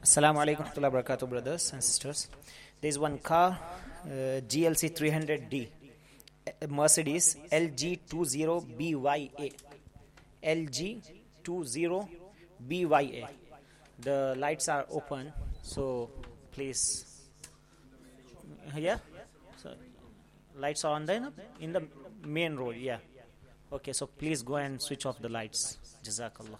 Assalamu alaikum warahmatullahi wabarakatuh, brothers and sisters. There is one car, GLC 300D, Mercedes LG20BYA. LG20BYA. The lights are open, so please. Yeah? So, lights are on in the main road, yeah. Okay, so please go and switch off the lights. Jazakallah.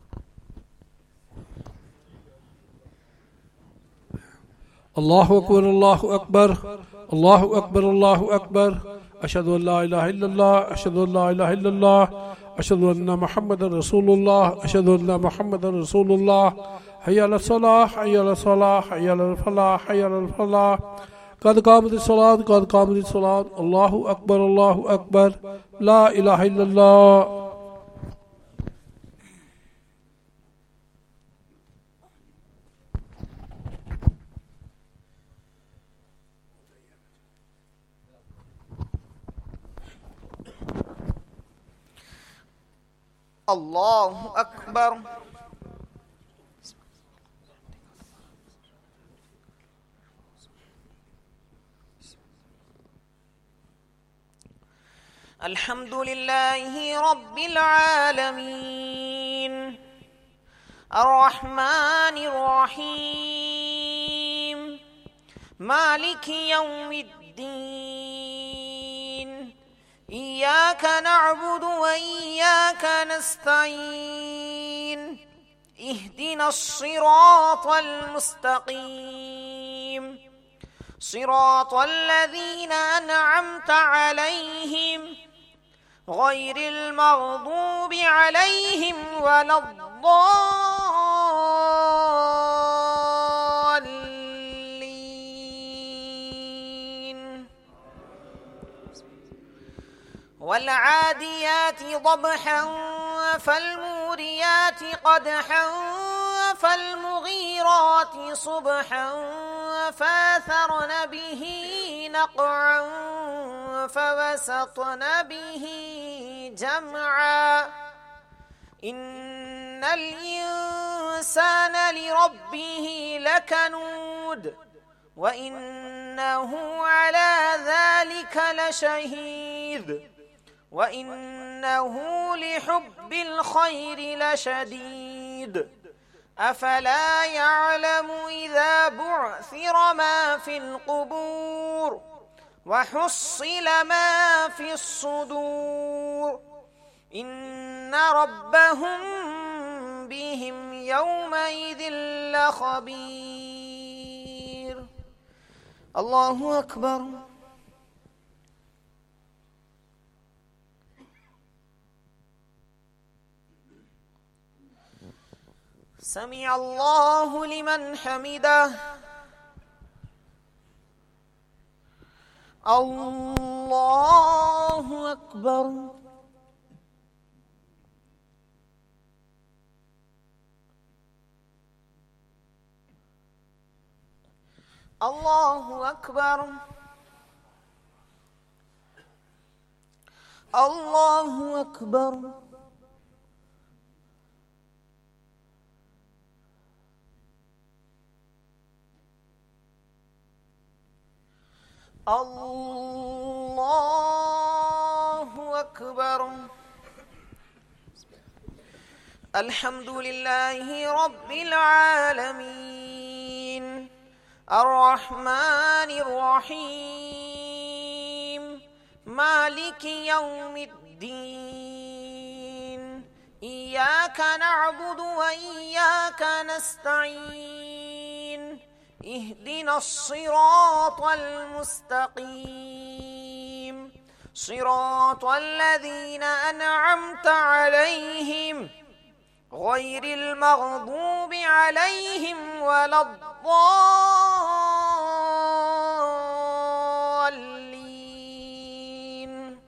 Allahu Akbar, Allahu Akbar, Allahu Akbar, Allahu Akbar. Ashhadu an la ilaha illallah, ashhadu an la ilaha illallah, ashhadu anna Muhammadan Rasulullah, ashhadu anna Muhammadan Rasulullah. Hayya ala salah, hayya ala salah, hayya ala falah, hayya ala falah. Qad qamatis salat, qad qamatis salat. Allahu Akbar, Allahu Akbar. La ilaha illallah. Allahu Akbar. Alhamdulillahi Rabbil Alameen, Ar-Rahmanir Rahim, Maliki Yawmiddin. إياك نعبد وإياك نستعين اهدنا الصراط المستقيم صراط الذين أنعمت عليهم غير المغضوب عليهم ولا والعاديات ضبحا فالموريات قدحا فالمغيرات صبحا فاثرن به نقعا فوسطن به جمعا إن الإنسان لربه لكنود وإنه على ذلك لشهيد وإنه لحب الخير لشديد أفلا يعلم إذا بعثر ما في القبور وحصل ما في الصدور إن ربهم بهم يومئذ لخبير. الله أكبر. سمع الله لمن حمده. الله أكبر. الله أكبر. الله أكبر. الله أكبر. الحمد لله رب العالمين الرحمن الرحيم مالك يوم الدين إياك نعبد وإياك نستعين اهدنا الصراط المستقيم صراط الذين أنعمت عليهم غير المغضوب عليهم ولا الضالين.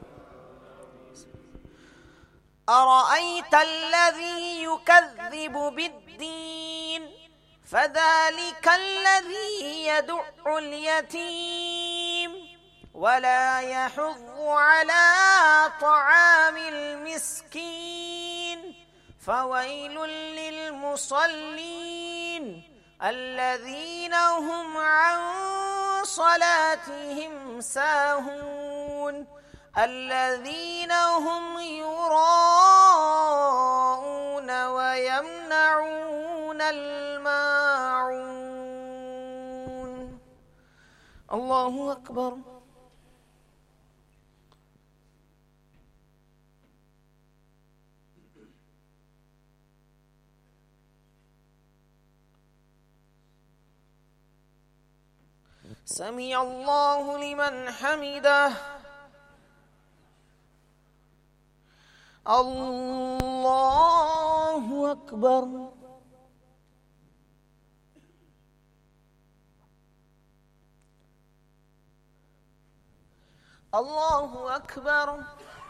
أرأيت الذي يكذب بالدين فذلك الذي يدع اليتيم ولا يحض على طعام المسكين فويل للمصلين الذين هم عن صلاتهم ساهون الذين هم يراءون ويمنعون الماعون. الله أكبر. سمع الله لمن حمده. الله أكبر. الله أكبر.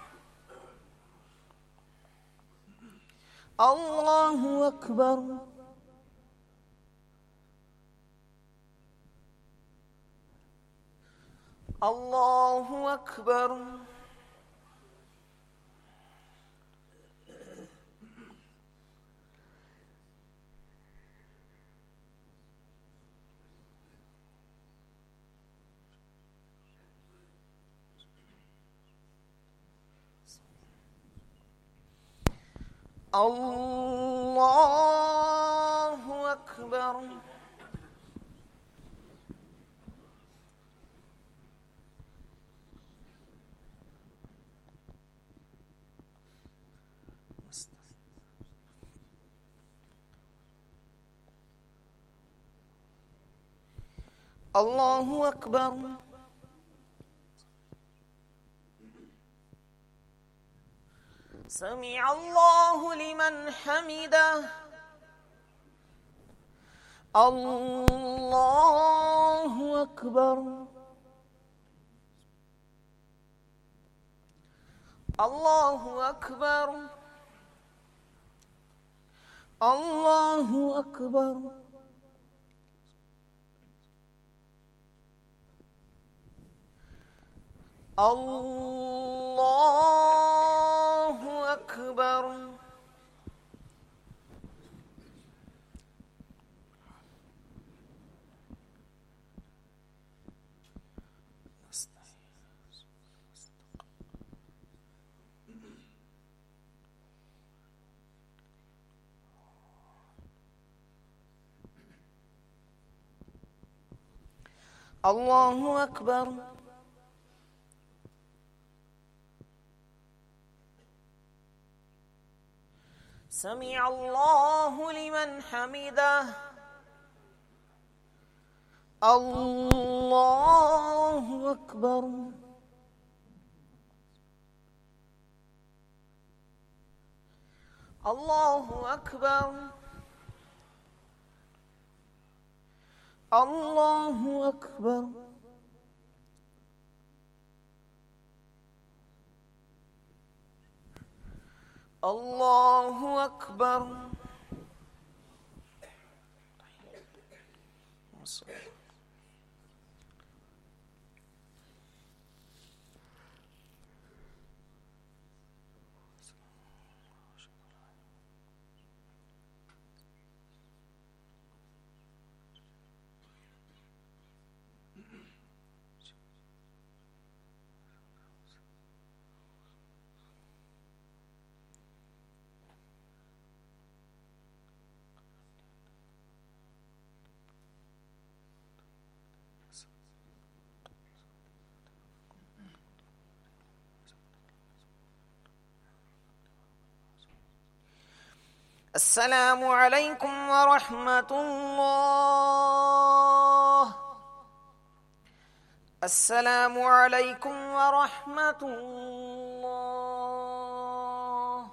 الله أكبر. الله أكبر. الله أكبر. الله أكبر. سمع الله لمن حمده. الله أكبر. الله أكبر. الله أكبر. الله أكبر. الله أكبر. سمع الله لمن حمده. الله أكبر. الله أكبر. الله أكبر. الله أكبر. السلام عليكم ورحمة الله. السلام عليكم ورحمة الله.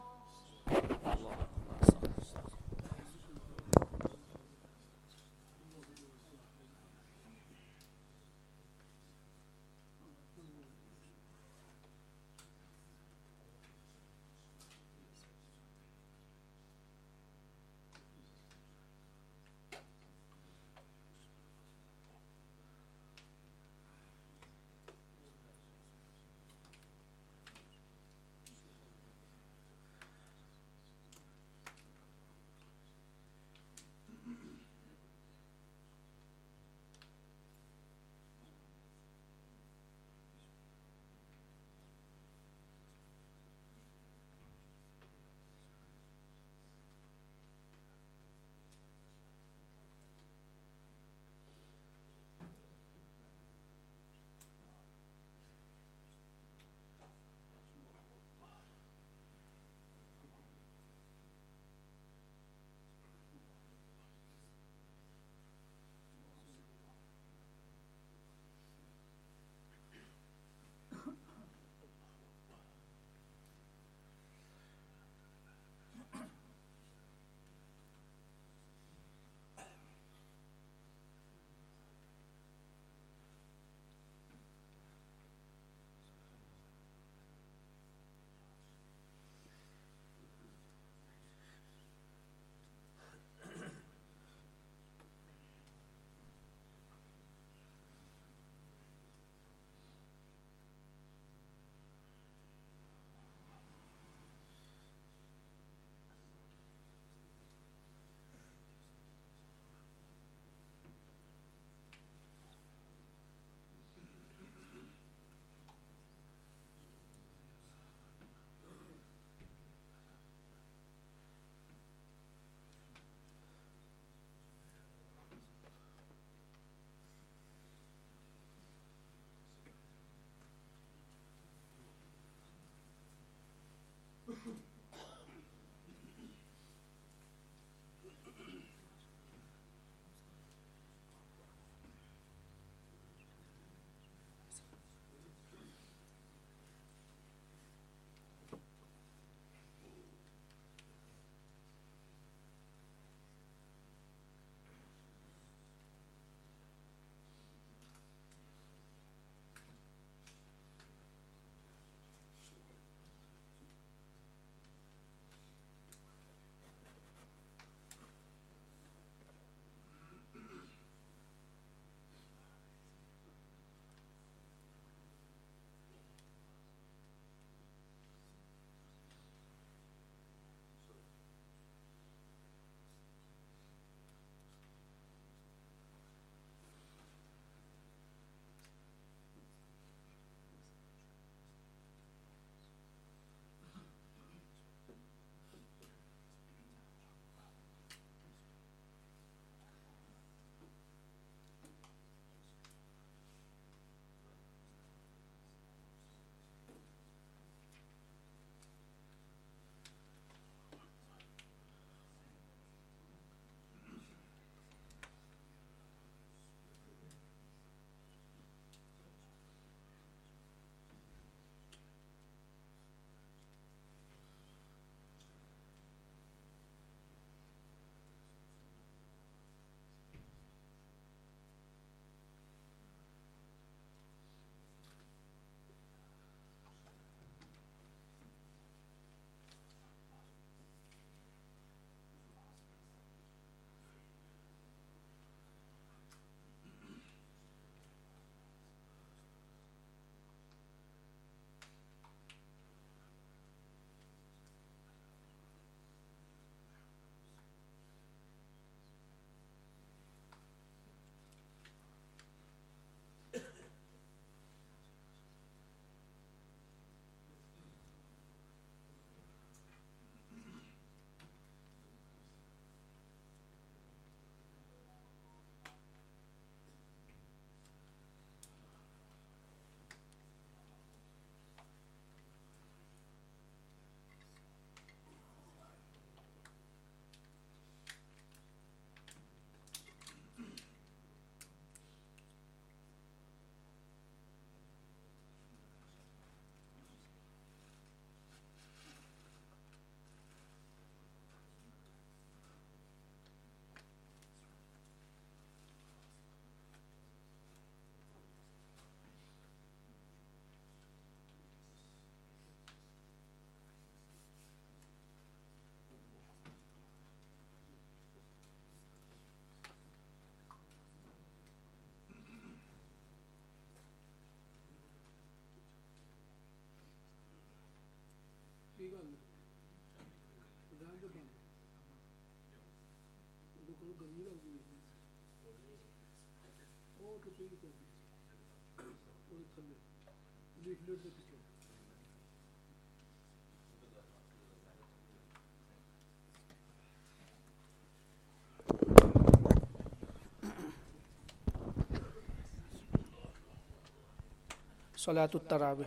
صلاة التراويح.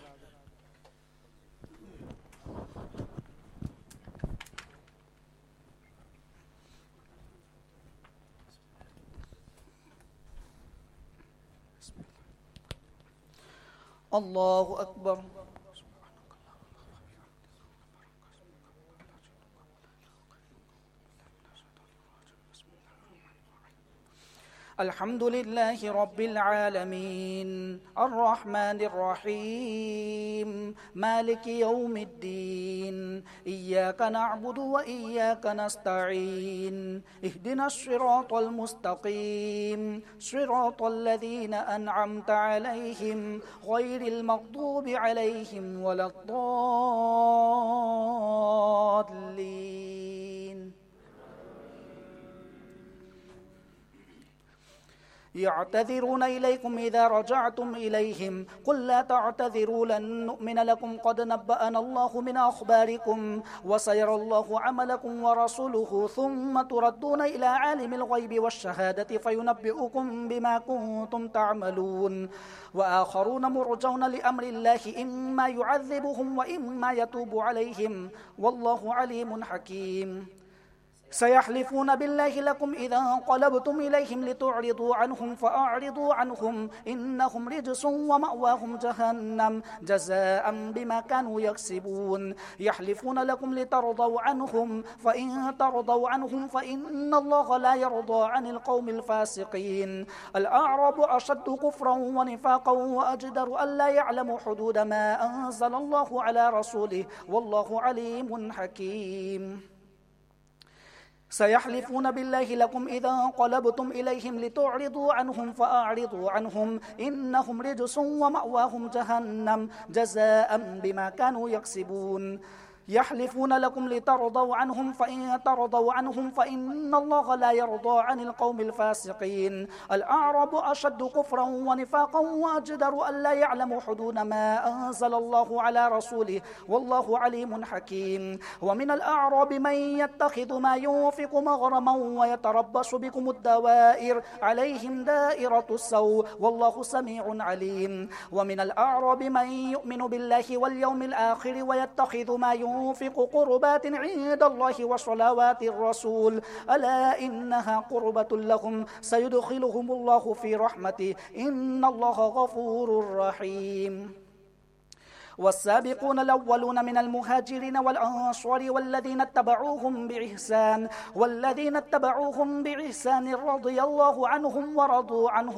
الله أكبر. الحمد لله رب العالمين الرحمن الرحيم مالك يوم الدين إياك نعبد وإياك نستعين اهدنا الصراط المستقيم صراط الذين أنعمت عليهم غير المغضوب عليهم ولا الضالين. يعتذرون إليكم إذا رجعتم إليهم قل لا تعتذروا لن نؤمن لكم قد نبأنا الله من أخباركم وسيرى الله عملكم ورسوله ثم تردون إلى عالم الغيب والشهادة فينبئكم بما كنتم تعملون. وآخرون مرجون لأمر الله إما يعذبهم وإما يتوب عليهم والله عليم حكيم. سيحلفون بالله لكم إذا انقلبتم إليهم لتعرضوا عنهم فأعرضوا عنهم إنهم رجس ومأواهم جهنم جزاء بما كانوا يكسبون. يحلفون لكم لترضوا عنهم فإن ترضوا عنهم فإن الله لا يرضى عن القوم الفاسقين. الأعراب أشد كفرا ونفاقا وأجدر ألا يعلموا حدود ما أنزل الله على رسوله والله عليم حكيم. سيحلفون بالله لكم إذا انقلبتم إليهم لتعرضوا عنهم فأعرضوا عنهم إنهم رجس ومأواهم جهنم جزاء بما كانوا يكسبون. يحلفون لكم لترضوا عنهم فإن ترضوا عنهم فإن الله لا يرضى عن القوم الفاسقين. الأعراب أشد كفرا ونفاقا وأجدر ألا يعلموا حدود ما أنزل الله على رسوله والله عليم حكيم. ومن الأعراب من يتخذ ما ينفق مغرما ويتربص بكم الدوائر عليهم دائرة السوء والله سميع عليم. ومن الأعراب من يؤمن بالله واليوم الآخر ويتخذ ما ينفق قربات عند الله وصلوات الرسول ألا إنها قربة لهم سيدخلهم الله في رحمته إن الله غفور رحيم. والسابقون الأولون من المهاجرين والأنصار والذين اتبعوهم بإحسان رضي الله عنهم ورضوا عنه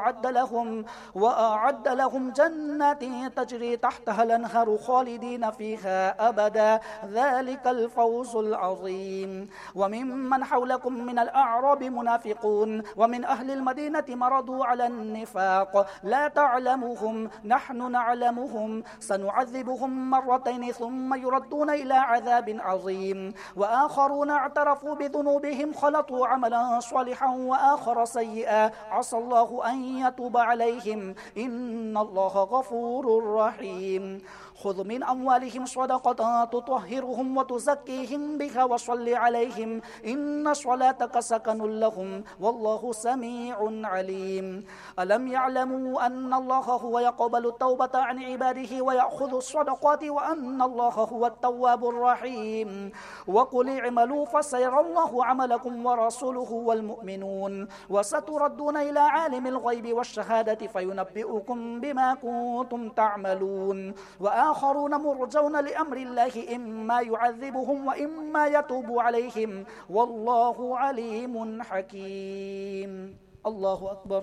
وأعد لهم جنات تجري تحتها الأنهار خالدين فيها أبدا ذلك الفوز العظيم. وممن حولكم من الأعراب منافقون ومن أهل المدينة مرضوا على النفاق لا تعلمهم نحن نعلمهم سنعذبهم مرتين ثم يردون إلى عذاب عظيم. وآخرون اعترفوا بذنوبهم خلطوا عملا صالحا وآخر سيئا عسى الله أن يتوب عليهم إن الله غفور رحيم. خذ من أموالهم صدقة تطهرهم وتزكيهم بها وصل عليهم إن صلاتك سكن لهم والله سميع عليم. ألم يعلموا أن الله هو يقبل التوبة عن عباده ويأخذ الصدقات وأن الله هو التواب الرحيم. وقل اعملوا فسيرى الله عملكم ورسوله والمؤمنون وستردون إلى عالم الغيب والشهادة فينبئكم بما كنتم تعملون. وآخرون مرجون لأمر الله إما يعذبهم وإما يتوب عليهم والله عليم حكيم. الله أكبر.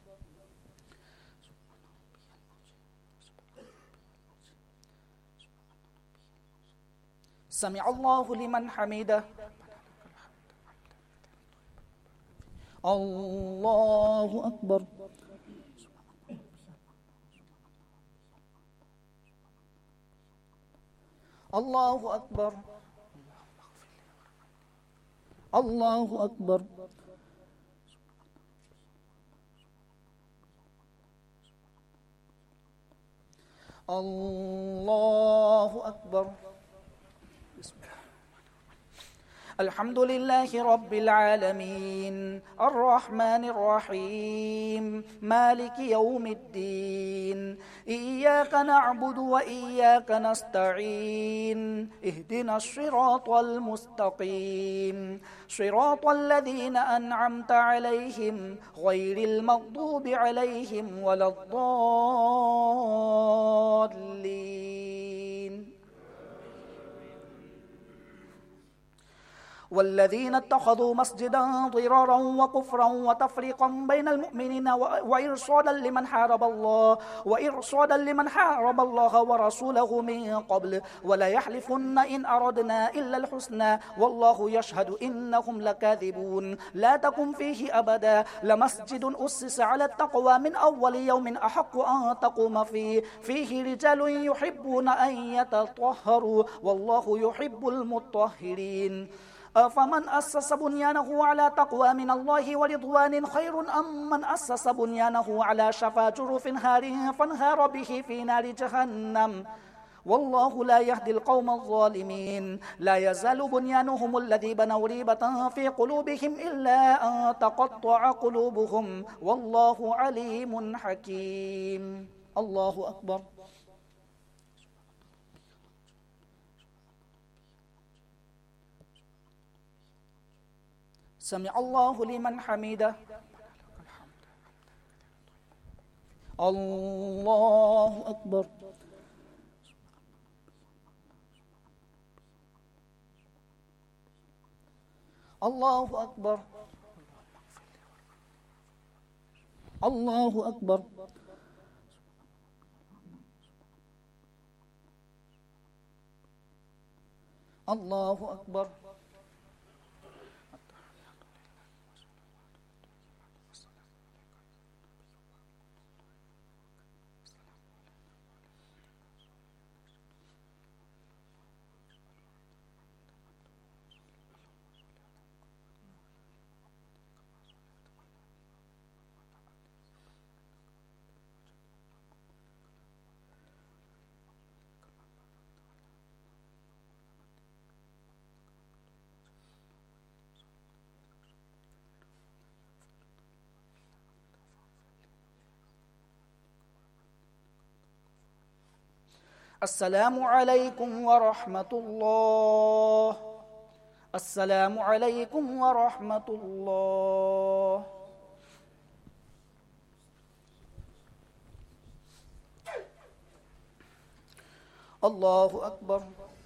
سمع الله لمن حمده. الله أكبر. الله أكبر. الله أكبر. الله أكبر. الحمد لله رب العالمين الرحمن الرحيم مالك يوم الدين إياك نعبد وإياك نستعين اهدنا الصراط المستقيم صراط الذين أنعمت عليهم غير المغضوب عليهم ولا الضالين. والذين اتخذوا مسجدا ضرارا وكفرا وتفريقا بين المؤمنين وإرصادا لمن حارب الله ورسوله من قبل ولا يحلفن إن أردنا إلا الحسنى والله يشهد إنهم لكاذبون. لا تقم فيه أبدا لمسجد أسس على التقوى من أول يوم أحق أن تقوم فيه رجال يحبون أن يتطهروا والله يحب المطهرين. أفمن أسس بنيانه على تقوى من الله ورضوان خير أم من أسس بنيانه على شفا جرف هار فانهار به في نار جهنم والله لا يهدي القوم الظالمين. لا يزال بنيانهم الذي بنوا ريبة في قلوبهم إلا أن تقطع قلوبهم والله عليم حكيم. الله أكبر. سمع الله لمن حمده. الله أكبر. الله أكبر. الله أكبر. الله أكبر. السلام عليكم ورحمة الله. السلام عليكم ورحمة الله. الله أكبر.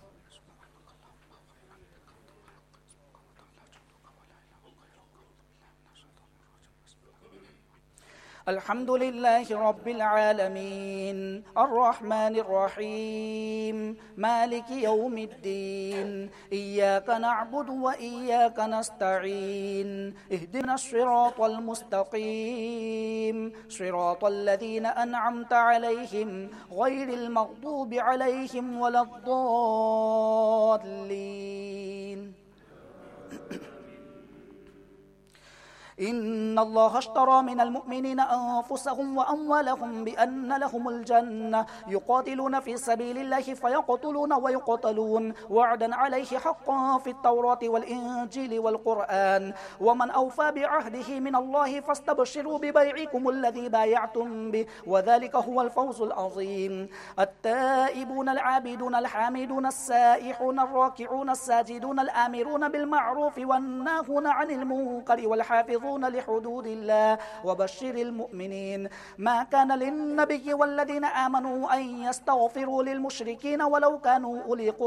الحمد لله رب العالمين الرحمن الرحيم مالك يوم الدين إياك نعبد وإياك نستعين اهدنا الصراط المستقيم صراط الذين أنعمت عليهم غير المغضوب عليهم ولا الضالين. إن الله اشترى من المؤمنين أنفسهم وأموالهم بأن لهم الجنة يقاتلون في سبيل الله فيقتلون ويقتلون وعدا عليه حقا في التوراة والإنجيل والقرآن ومن أوفى بعهده من الله فاستبشروا ببيعكم الذي بايعتم به وذلك هو الفوز العظيم. التائبون العابدون الحامدون السائحون الراكعون الساجدون الآمرون بالمعروف والناهون عن المنكر والحافظون لحدود الله وبشر المؤمنين. ما كان للنبي والذين آمنوا أن يستغفروا للمشركين ولو كانوا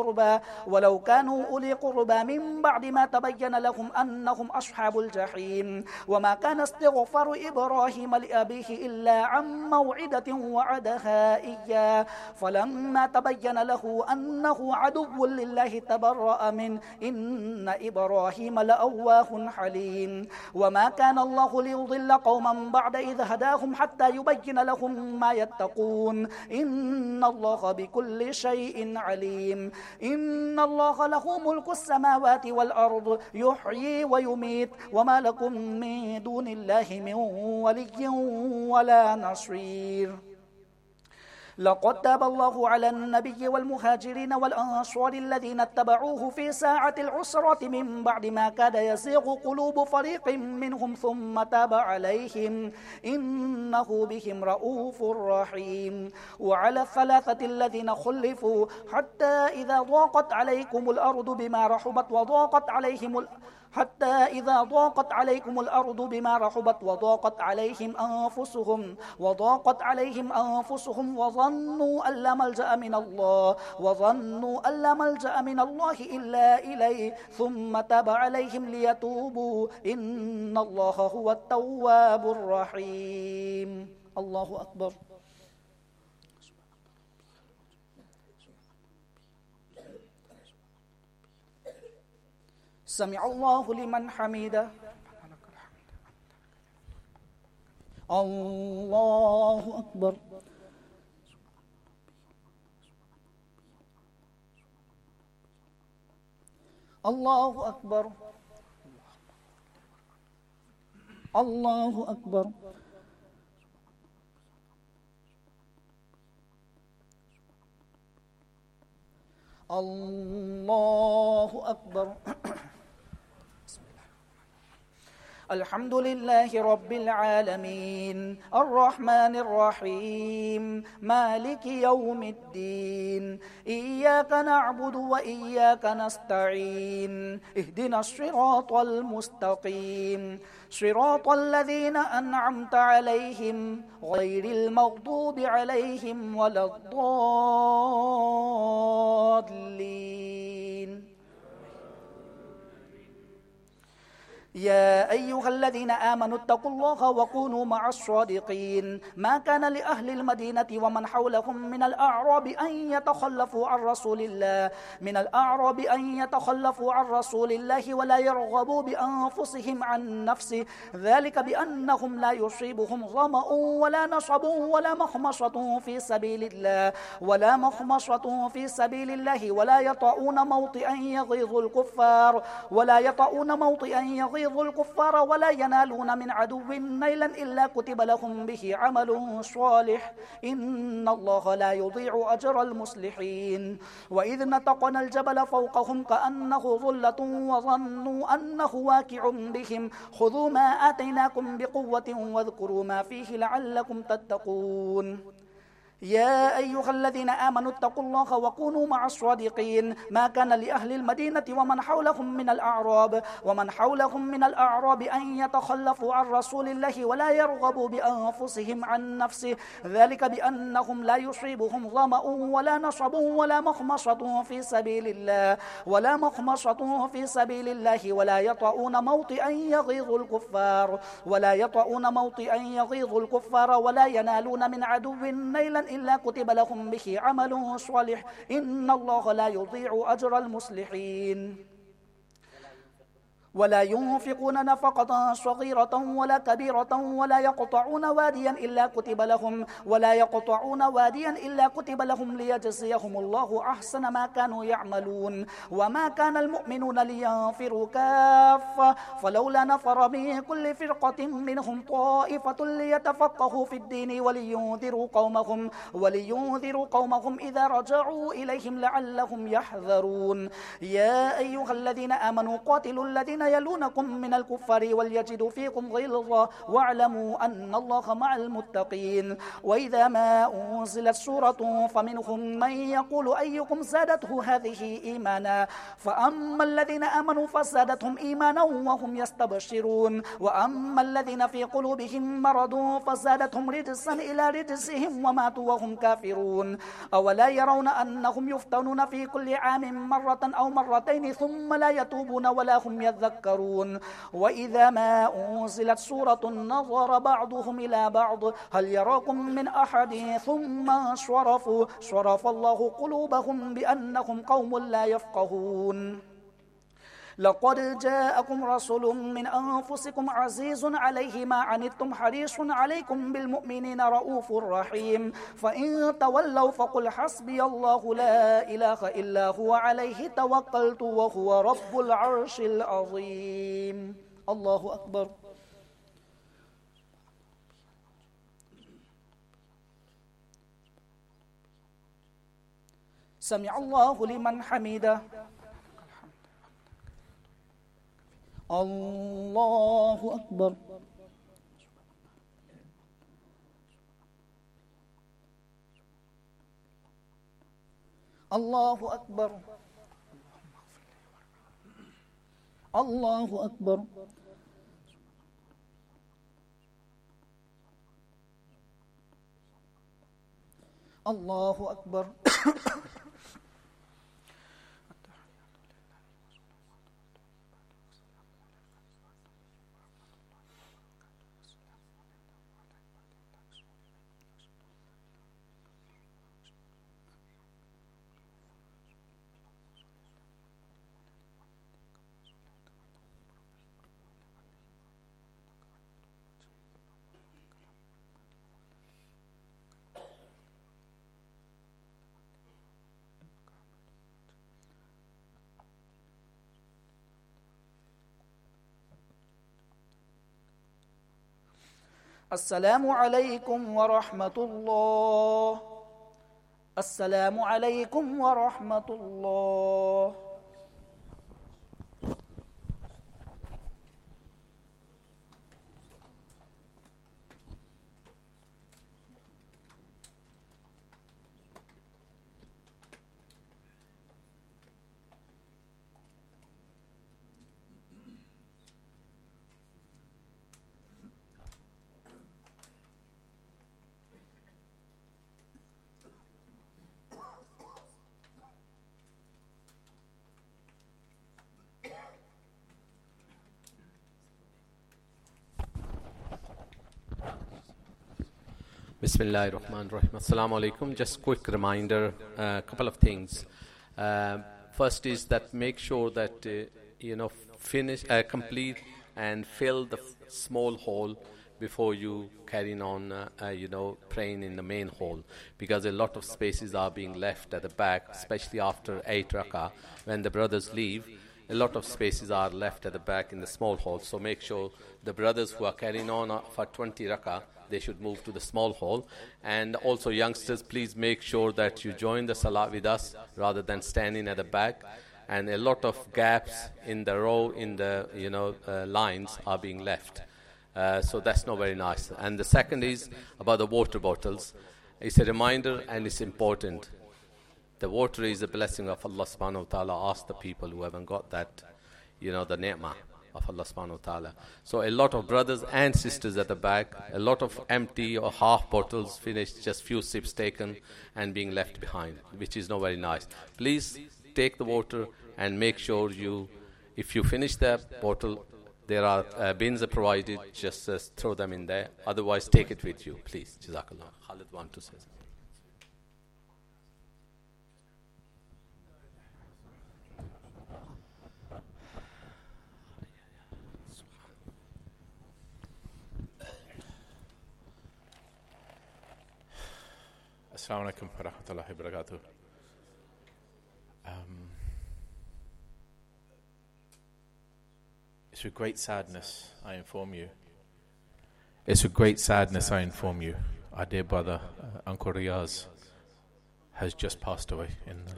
أولي قربى من بعد ما تبين لهم أنهم أصحاب الجحيم. وما كان استغفار إبراهيم لأبيه إلا عن موعدة وعدها إياه فلما تبين له أنه عدو لله تبرأ منه إن إبراهيم لأواه حليم. وما كان الله ليضل قوما بعد إذ هداهم حتى يبين لهم ما يتقون إن الله بكل شيء عليم. إن الله له ملك السماوات والأرض يحيي ويميت وما لكم من دون الله من ولي ولا نصير. لقد تاب الله على النبي والمهاجرين والأنصار الذين اتبعوه في ساعة العسرة من بعد ما كاد يزيغ قلوب فريق منهم ثم تاب عليهم إنه بهم رؤوف رحيم. وعلى الثلاثة الذين خلفوا حتى إذا ضاقت عليكم الأرض بما رحبت وضاقت عليهم وضاقت عليهم أنفسهم وظنوا أن لا ملجأ من الله إلا إليه ثم تاب عليهم ليتوبوا إن الله هو التواب الرحيم. الله أكبر. سمع الله لمن حمده. الله أكبر. الله أكبر. الله أكبر. الله أكبر. الحمد لله رب العالمين الرحمن الرحيم مالك يوم الدين إياك نعبد وإياك نستعين اهدنا الصراط المستقيم صراط الذين أنعمت عليهم غير المغضوب عليهم ولا الضالين. يا أيها الذين آمنوا اتقوا الله وكونوا مع الصادقين. ما كان لأهل المدينة ومن حولهم من الأعراب أن يتخلفوا عن رسول الله ولا يرغبوا بأنفسهم عن نفسه ذلك بأنهم لا يصيبهم ظمأ ولا نصب ولا مخمصة في سبيل الله ولا يطؤون موطئا يغيظ الكفار ولا ينالون من عدو نيلا إلا كتب لهم به عمل صالح إن الله لا يضيع أجر المصلحين. وإذ نتقنا الجبل فوقهم كأنه ظلة وظنوا أنه واقع بهم خذوا ما آتيناكم بقوة واذكروا ما فيه لعلكم تتقون. يا أيها الذين آمنوا اتقوا الله وكونوا مع الصادقين. ما كان لأهل المدينة ومن حولهم من الأعراب أن يتخلفوا عن رسول الله ولا يرغبوا بأنفسهم عن نفسه ذلك بأنهم لا يصيبهم ظمأ ولا نصب ولا مخمصة في سبيل الله ولا يطؤون موطئا يغيظ الكفار ولا ينالون من عدو نيلا إلا كتب لهم به عمل صالح إن الله لا يضيع أجر المصلحين. ولا ينفقون نفقة صغيرة ولا كبيرة ولا يقطعون واديا إلا كتب لهم ليجزيهم الله أحسن ما كانوا يعملون. وما كان المؤمنون لينفروا كافة فلولا نفر من كل فرقة منهم طائفة ليتفقهوا في الدين ولينذروا قومهم إذا رجعوا إليهم لعلهم يحذرون. يا أيها الذين آمنوا قاتلوا الذين يلونكم من الكفار وليجدوا فيكم غلظة واعلموا أن الله مع المتقين. وإذا ما أنزلت سورة فمنهم من يقول أيكم زادته هذه إيمانا فأما الذين آمنوا فزادتهم إيمانا وهم يستبشرون وأما الذين في قلوبهم مرض فزادتهم رجسا إلى رجسهم وماتوا وهم كافرون. أولا يرون أنهم يفتنون في كل عام مرة أو مرتين ثم لا يتوبون ولا هم يذكرون. وإذا ما أنزلت سورة نظر بعضهم إلى بعض هل يراكم من أحد ثم صرف الله قلوبهم بأنهم قوم لا يفقهون. لقد جاءكم رسول من أنفسكم عزيز عليه ما عنتم حريص عليكم بالمؤمنين رؤوف رحيم. فإن تولوا فقل حسبي الله لا إله إلا هو عليه توكلت وهو رب العرش العظيم. الله أكبر. سمع الله لمن حمده. الله أكبر. الله أكبر. الله أكبر. الله أكبر. السلام عليكم ورحمة الله. السلام عليكم ورحمة الله. Bismillahir Rahmanir Rahim. Assalamu alaikum. Just quick reminder, a couple of things. First is that make sure that finish, complete and fill the small hall before you carry on, praying in the main hall, because a lot of spaces are being left at the back, especially after 8 rakah. When the brothers leave, a lot of spaces are left at the back in the small hall. So make sure the brothers who are carrying on for 20 rakah, they should move to the small hall. And also youngsters, please make sure that you join the salah with us rather than standing at the back. And a lot of gaps in the row, in the lines are being left. So that's not very nice. And the second is about the water bottles. It's a reminder and it's important. The water is a blessing of Allah subhanahu wa ta'ala. Ask the people who haven't got that, the ni'mah of Allah subhanahu wa ta'ala. So a lot of brothers and sisters at the back, a lot of empty or half bottles finished, just few sips taken and being left behind, which is not very nice. Please take the water and make sure if you finish the bottle, there are bins are provided, just throw them in there. Otherwise, take it with you, please. Jazakallah. Khalid want to say something. Assalamu alaikum wa rahmatullahi wa barakatuh. It's with great sadness I inform you. Our dear brother, Uncle Riyaz, has just passed away.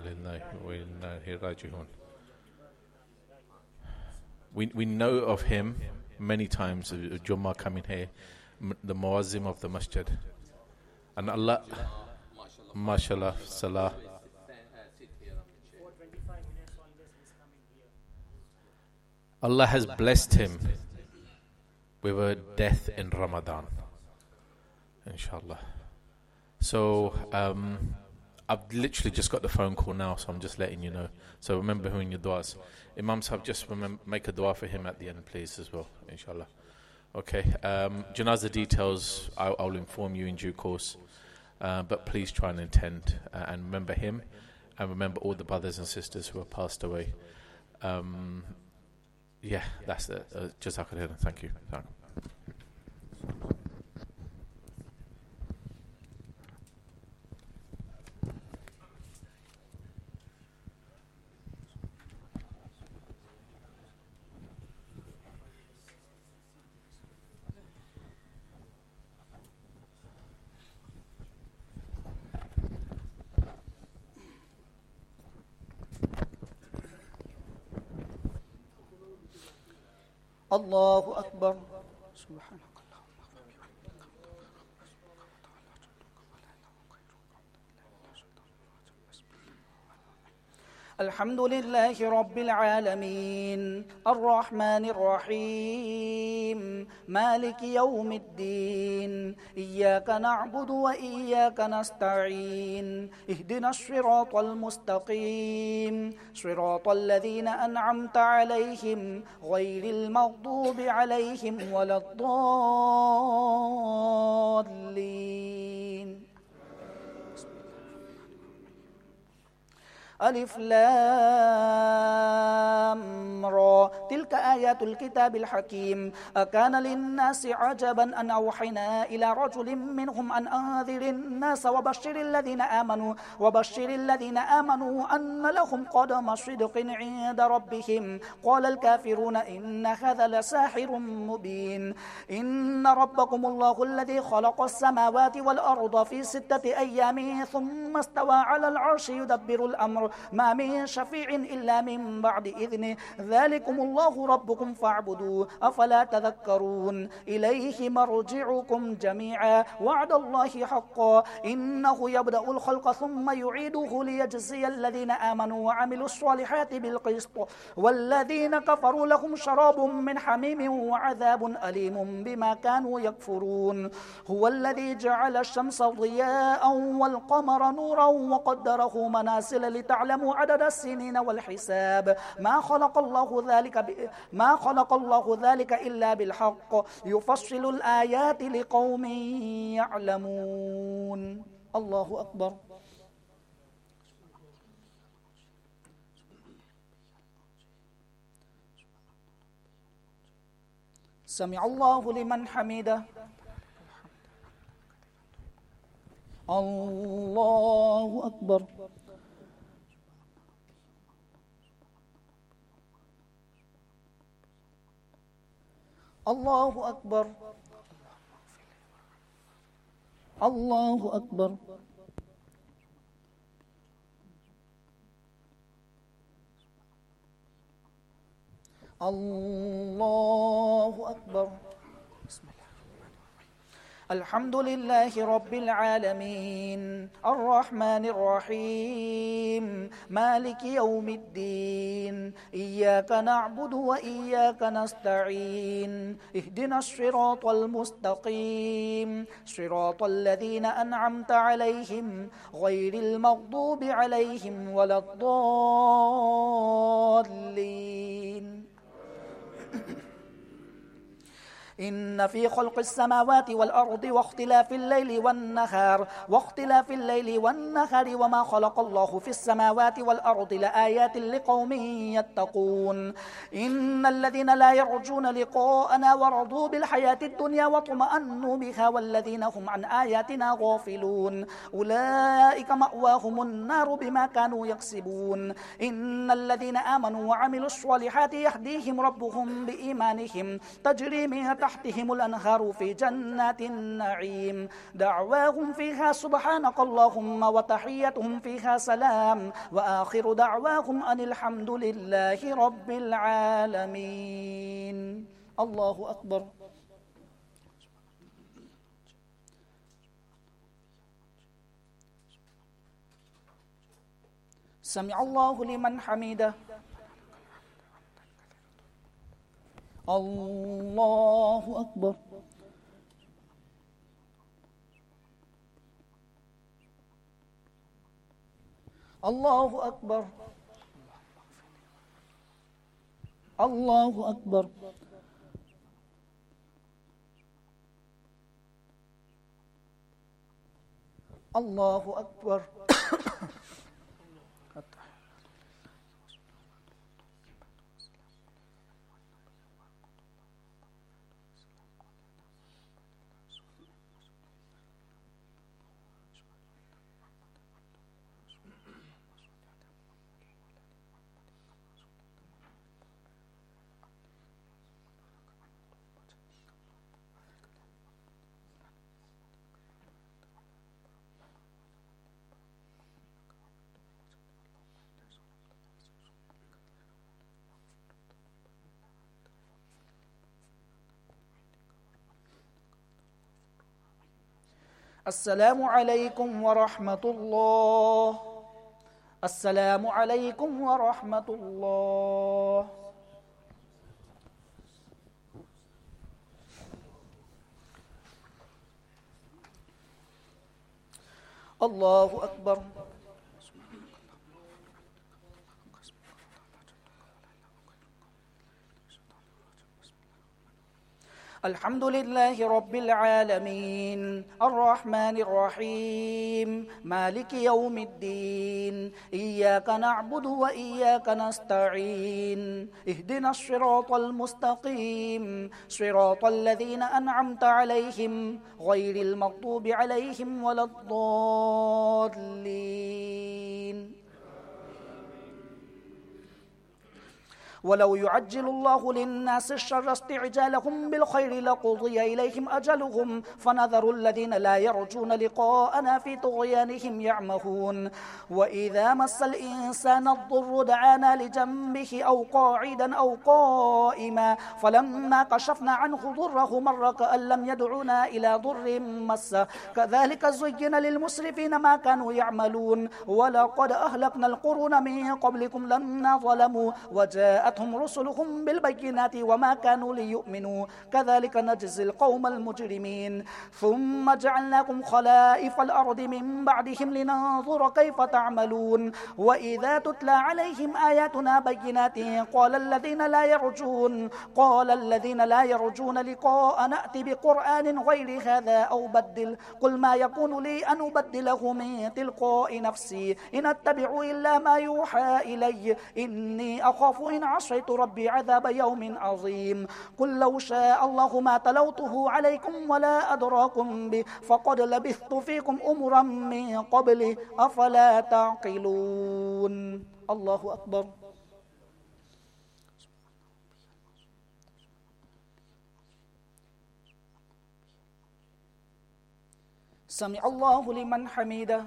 We know of him many times, Jummah coming here, the muazzim of the masjid. And Allah, mashallah, salah. Allah has blessed him with a death in Ramadan, inshallah. So I've literally just got the phone call now, so I'm just letting you know. So remember him in your du'as. Imam Sahib, just make a dua for him at the end, please, as well, inshallah. Okay, Janazah details, I'll inform you in due course. But please try and attend and remember him and remember all the brothers and sisters who have passed away. Yeah, that's it. Jazakallah. Thank you. الله أكبر. سبحانك. الحمد لله رب العالمين الرحمن الرحيم مالك يوم الدين إياك نعبد وإياك نستعين اهدنا الصراط المستقيم صراط الذين أنعمت عليهم غير المغضوب عليهم ولا الضالين. ألف لام را تلك آيات الكتاب الحكيم أكان للناس عجبا أن أوحينا إلى رجل منهم أن أنذر الناس وبشر الذين آمنوا أن لهم قدم صدق عند ربهم قال الكافرون إن هذا لساحر مبين إن ربكم الله الذي خلق السماوات والأرض في 6 أيام ثم استوى على العرش يدبر الأمر ما من شفيع إلا من بعد إذنه ذلكم الله ربكم فاعبدوه أفلا تذكرون إليه مرجعكم جميعا وعد الله حقا إنه يبدأ الخلق ثم يعيده ليجزي الذين آمنوا وعملوا الصالحات بالقسط والذين كفروا لهم شراب من حميم وعذاب أليم بما كانوا يكفرون هو الذي جعل الشمس ضياء والقمر نورا وقدره منازل لتعلموا عدد السنين والحساب ما خلق الله ذلك إلا بالحق يفصل الآيات لقوم يعلمون. الله أكبر. سمع الله لمن حمده. الله أكبر. الله أكبر. الله أكبر. الله أكبر. الحمد لله رب العالمين الرحمن الرحيم مالك يوم الدين إياك نعبد وإياك نستعين اهدنا الصراط المستقيم صراط الذين أنعمت عليهم غير المغضوب عليهم ولا الضالين. إن في خلق السماوات والأرض واختلاف الليل والنهار وما خلق الله في السماوات والأرض لآيات لقوم يتقون إن الذين لا يرجون لقاءنا ورضوا بالحياة الدنيا واطمأنوا بها والذين هم عن آياتنا غافلون أولئك مأواهم النار بما كانوا يكسبون إن الذين آمنوا وعملوا الصالحات يهديهم ربهم بإيمانهم تجري من تحتهم الأنهار في جنات النعيم دعواهم فيها سبحانك اللهم وتحيتهم فيها سلام وآخر دعواهم أن الحمد لله رب العالمين. الله أكبر. سمع الله لمن حمده. الله أكبر. الله أكبر. الله أكبر. الله أكبر. السلام عليكم ورحمة الله. السلام عليكم ورحمة الله. الله أكبر. الحمد لله رب العالمين الرحمن الرحيم مالك يوم الدين إياك نعبد وإياك نستعين اهدنا الصراط المستقيم صراط الذين أنعمت عليهم غير المغضوب عليهم ولا الضالين. ولو يعجل الله للناس الشر استعجالهم بالخير لقضي إليهم أجلهم فنذر الذين لا يرجون لقاءنا في طغيانهم يعمهون. وإذا مس الإنسان الضر دعانا لجنبه أو قاعدا أو قائما فلما كشفنا عنه ضره مر كأن لم يدعنا إلى ضر مسه كذلك زين للمسرفين ما كانوا يعملون. ولقد أهلكنا القرون من قبلكم لما ظلموا وجاءتهم رسلهم بالبينات وما كانوا ليؤمنوا كذلك نجزي القوم المجرمين. ثم جعلناكم خلائف الأرض من بعدهم لننظر كيف تعملون. وإذا تتلى عليهم آياتنا بينات قال الذين لا يرجون لقاء نأتي بقرآن غير هذا أو بدل قل ما يكون لي أن أبدله من تلقاء نفسي إن أتبع إلا ما يوحى إلي إني أخاف إن عصيت ربي عذاب يوم عظيم. قل لو شاء الله ما تلوته عليكم ولا أدراكم به فقد لبثت فيكم أمرا من قبل أفلا تعقلون. الله أكبر. سمع الله لمن حمده.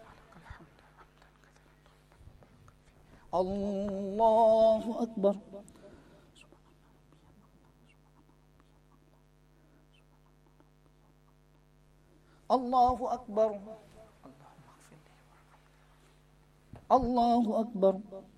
الله أكبر. الله أكبر. الله أكبر.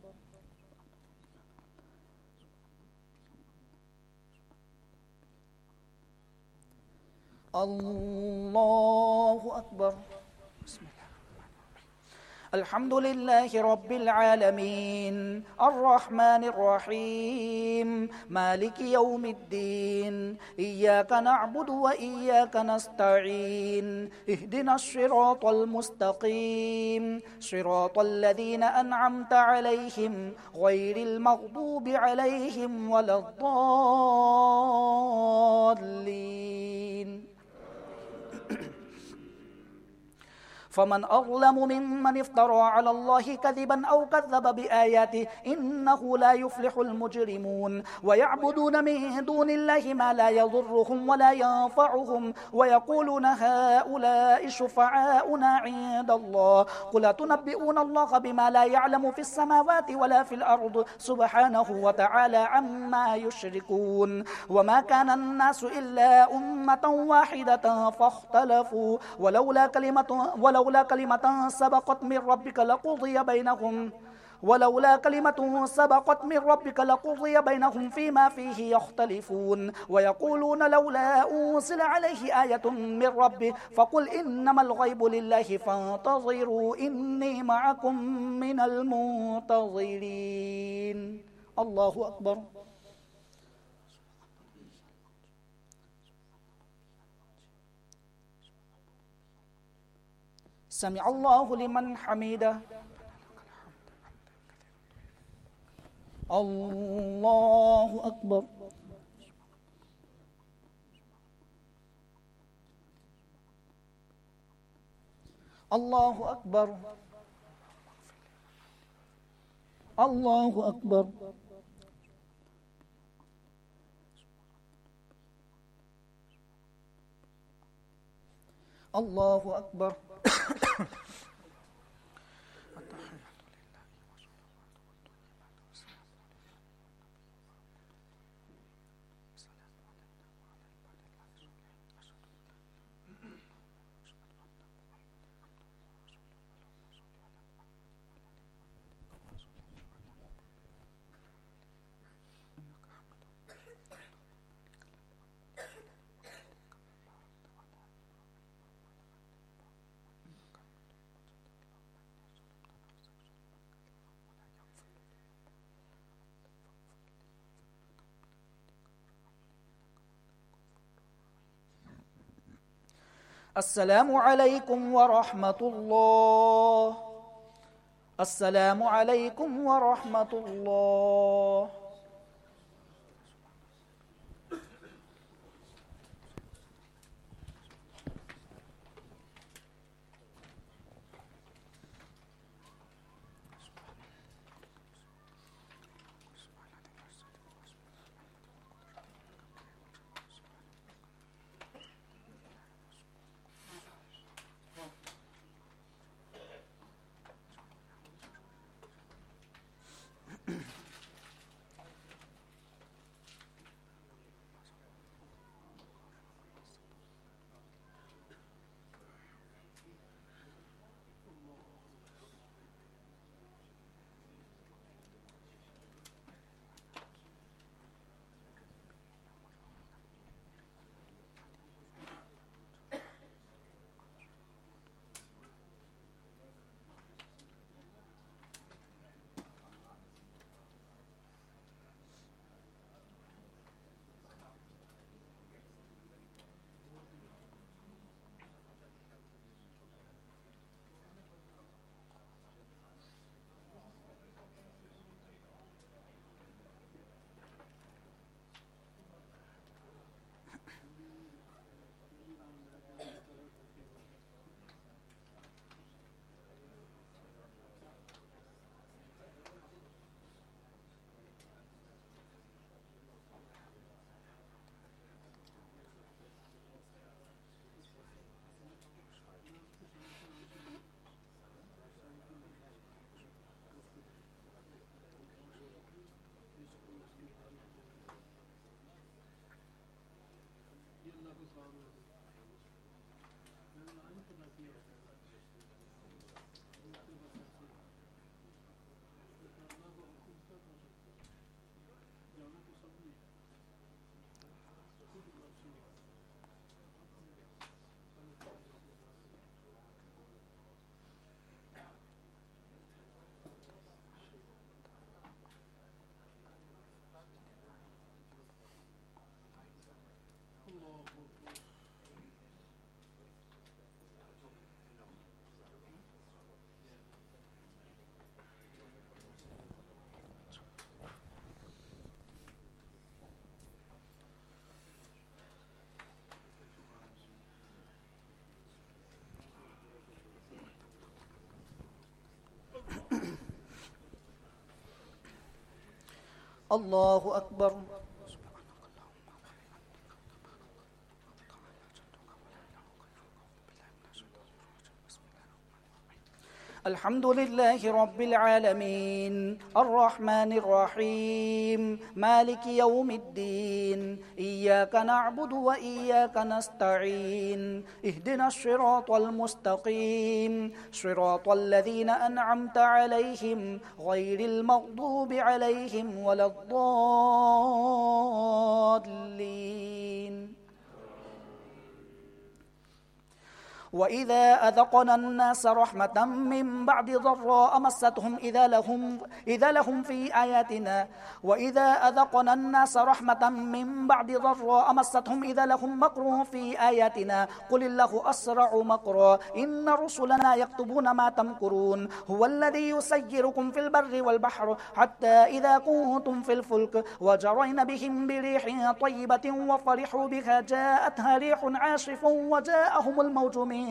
الله أكبر. بسم الله. الحمد لله رب العالمين الرحمن الرحيم مالك يوم الدين إياك نعبد وإياك نستعين اهدنا الصراط المستقيم صراط الذين أنعمت عليهم غير المغضوب عليهم ولا الضالين. فمن أظلم ممن افترى على الله كذبا أو كذب بآياته إنه لا يفلح المجرمون. ويعبدون من دون الله ما لا يضرهم ولا ينفعهم ويقولون هؤلاء شفعاؤنا عند الله قل تنبئون الله بما لا يعلم في السماوات ولا في الأرض سبحانه وتعالى عما يشركون. وما كان الناس إلا أمة واحدة فاختلفوا ولولا كلمة سبقت من ربك لقضي بينهم فيما فيه يختلفون. ويقولون لولا أنزل عليه آية من ربه فقل إنما الغيب لله فانتظروا إني معكم من المنتظرين. الله أكبر. سمع الله لمن حمده. الله أكبر. الله أكبر. الله أكبر. الله أكبر. السلام عليكم ورحمة الله. السلام عليكم ورحمة الله. الله أكبر. الحمد لله رب العالمين الرحمن الرحيم مالك يوم الدين إياك نعبد وإياك نستعين اهدنا الصراط المستقيم صراط الذين أنعمت عليهم غير المغضوب عليهم ولا الضالين. وإذا أذقنا الناس رحمة من بعد ضراء مستهم إذا لهم في آياتنا وإذا أذقنا الناس رحمة من بعد ضراء مستهم إذا لهم مكر في آياتنا قل الله أسرع مكرا إن رسلنا يكتبون ما تمكرون هو الذي يسيركم في البر والبحر حتى إذا كنتم في الفلك وجرين بهم بريح طيبة وفرحوا بها جاءتها ريح عاصف وجاءهم الموج من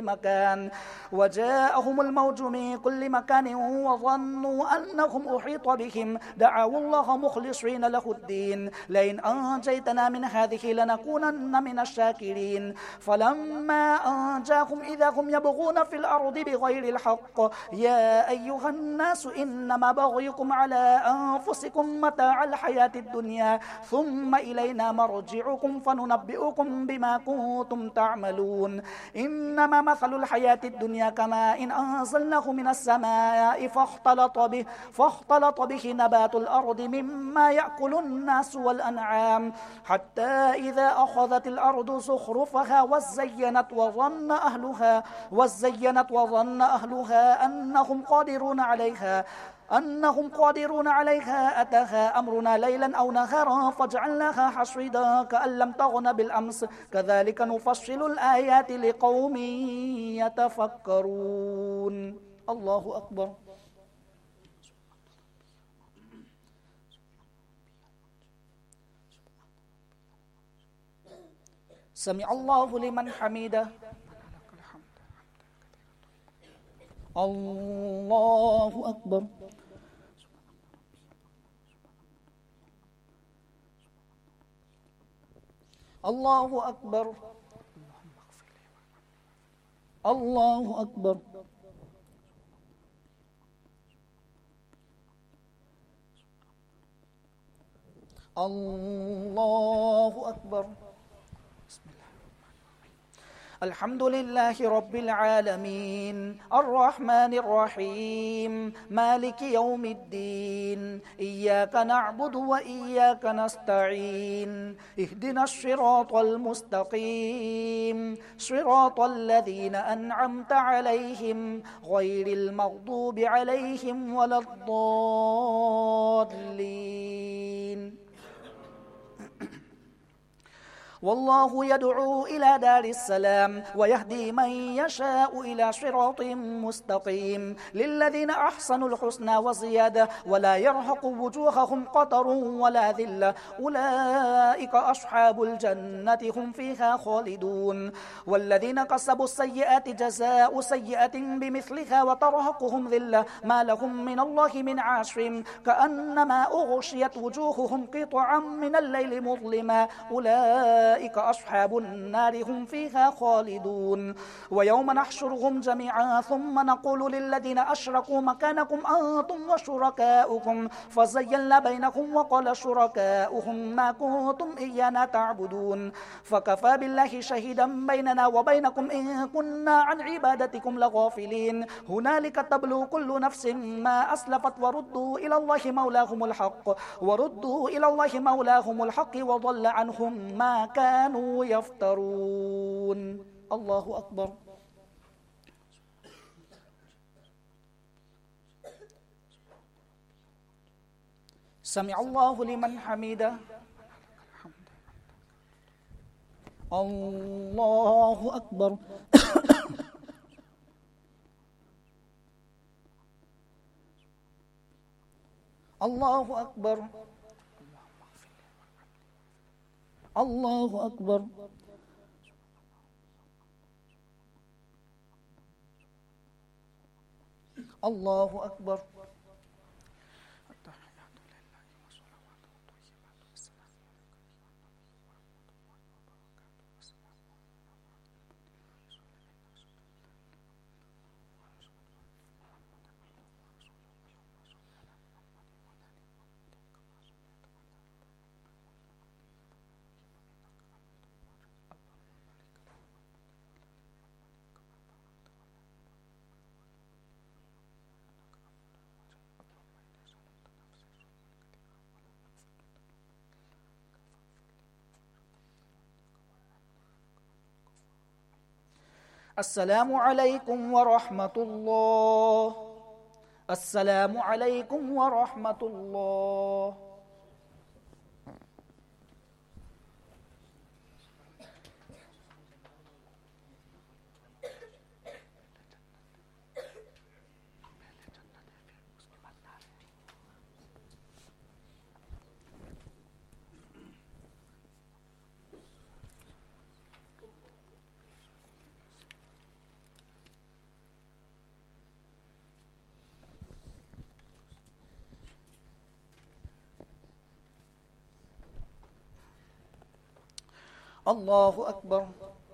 كل مكان وظنوا أنهم أحيط بهم دعوا الله مخلصين له الدين لئن أنجيتنا من هذه لنكونن من الشاكرين فلما أنجاهم إذا هم يبغون في الأرض بغير الحق يا أيها الناس إنما بغيكم على أنفسكم متاع الحياة الدنيا ثم إلينا مرجعكم فننبئكم بما كنتم تعملون إنما مثل الحياة الدنيا كماء إن أنزلناه من السماء فاختلط به نبات الأرض مما يأكل الناس والأنعام حتى إذا أخذت الأرض زخرفها وزينت وظن أهلها أنهم أنهم قادرون عليها أتاها أمرنا ليلا أو نهارا فجعلناها حصيدا كأن لم تغن بالأمس كذلك نفصل الآيات لقوم يتفكرون. الله أكبر. سمع الله لمن حمده. الله أكبر. الله أكبر. الله أكبر. الله أكبر. الحمد لله رب العالمين الرحمن الرحيم مالك يوم الدين إياك نعبد وإياك نستعين اهدنا الصراط المستقيم صراط الذين أنعمت عليهم غير المغضوب عليهم ولا الضالين. والله يدعو إلى دار السلام ويهدي من يشاء إلى صراط مستقيم للذين أحسنوا الحسنى وزيادة ولا يرهق وجوههم قتر ولا ذلة أولئك أصحاب الجنة هم فيها خالدون. والذين كسبوا السيئات جزاء سيئة بمثلها وترهقهم ذلة ما لهم من الله من عاصم كأنما أغشيت وجوههم قطعا من الليل مظلما أولئك أصحاب النار هم فيها خالدون. ويوم نحشرهم جميعا ثم نقول للذين أشركوا مكانكم أنتم وشركاؤكم فزينا بينهم وقال شركاؤهم ما كنتم إيانا تعبدون فكفى بالله شهيدا بيننا وبينكم إن كنا عن عبادتكم لغافلين هنالك تبلو كل نفس ما أسلفت وردوا إلى الله مولاهم الحق وضل عنهم ما كانوا يفترون. الله أكبر. سمع الله لمن حمده. الله أكبر. الله أكبر. الله أكبر. الله أكبر. السلام عليكم ورحمة الله. السلام عليكم ورحمة الله. الله أكبر.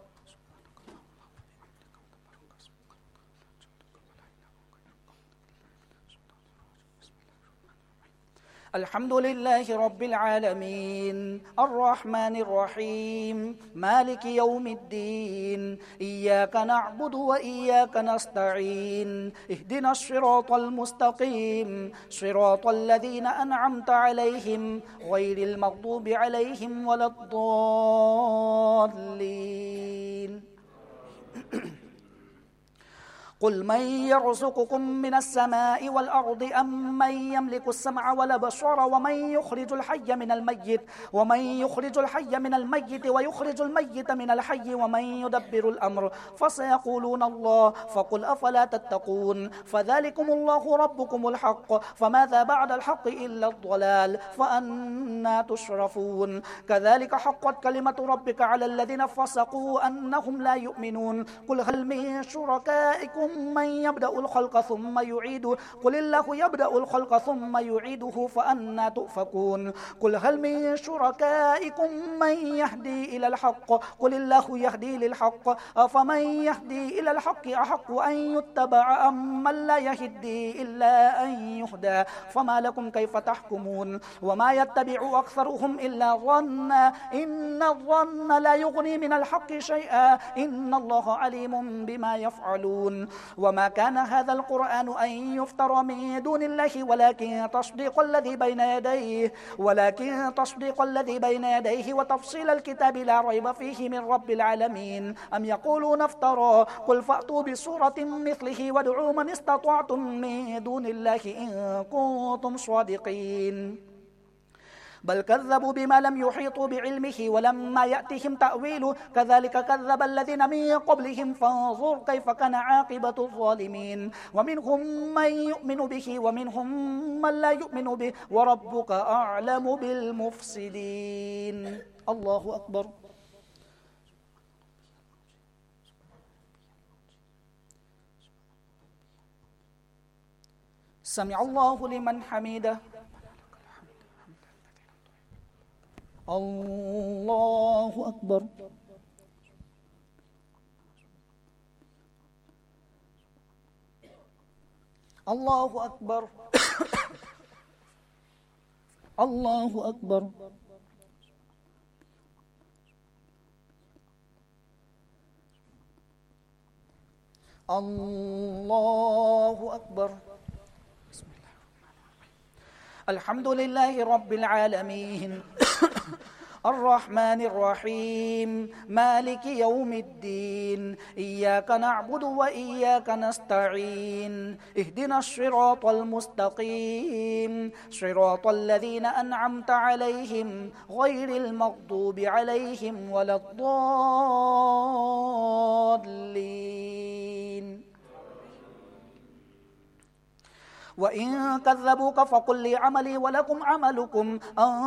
الحمد لله رب العالمين الرحمن الرحيم مالك يوم الدين إياك نعبد وإياك نستعين اهدنا الصراط المستقيم صراط الذين أنعمت عليهم غير المغضوب عليهم ولا الضالين. قل من يرزقكم من السماء والأرض أم من يملك السمع والأبصار ومن يخرج الحي من الميت ويخرج الميت من الحي ومن يدبر الأمر فسيقولون الله فقل أفلا تتقون فذلكم الله ربكم الحق فماذا بعد الحق إلا الضلال فأنا تصرفون كذلك حقت كلمة ربك على الذين فسقوا أنهم لا يؤمنون قل هل من شركائكم من يبدأ الخلق ثم يعيده قل الله يبدأ الخلق ثم يعيده فأنا تؤفكون قل هل من شركائكم من يهدي إلى الحق قل الله يهدي للحق أفمن يهدي إلى الحق أحق أن يتبع أم من لا يهدي إلا أن يهدى فما لكم كيف تحكمون وما يتبع أكثرهم إلا ظنا إن الظن لا يغني من الحق شيئا إن الله عليم بما يفعلون وما كان هذا القرآن أن يفترى من دون الله ولكن تصديق الذي بين يديه وتفصيل الكتاب لا ريب فيه من رب العالمين أم يقولون افترى قل فأتوا بسورة مثله وادعوا من استطعتم من دون الله إن كنتم صادقين بل كذبوا بما لم يحيطوا بعلمه ولما يأتهم تأويله كذلك كذب الذين من قبلهم فانظر كيف كان عاقبة الظالمين ومنهم من يؤمن به ومنهم من لا يؤمن به وربك أعلم بالمفسدين الله أكبر سمع الله لمن حمده الله أكبر الله أكبر الله أكبر الله أكبر الحمد لله رب العالمين الرحمن الرحيم مالك يوم الدين إياك نعبد وإياك نستعين اهدنا الصراط المستقيم صراط الذين أنعمت عليهم غير المغضوب عليهم ولا الضالين وإن كذبوك فقل لي عملي ولكم عملكم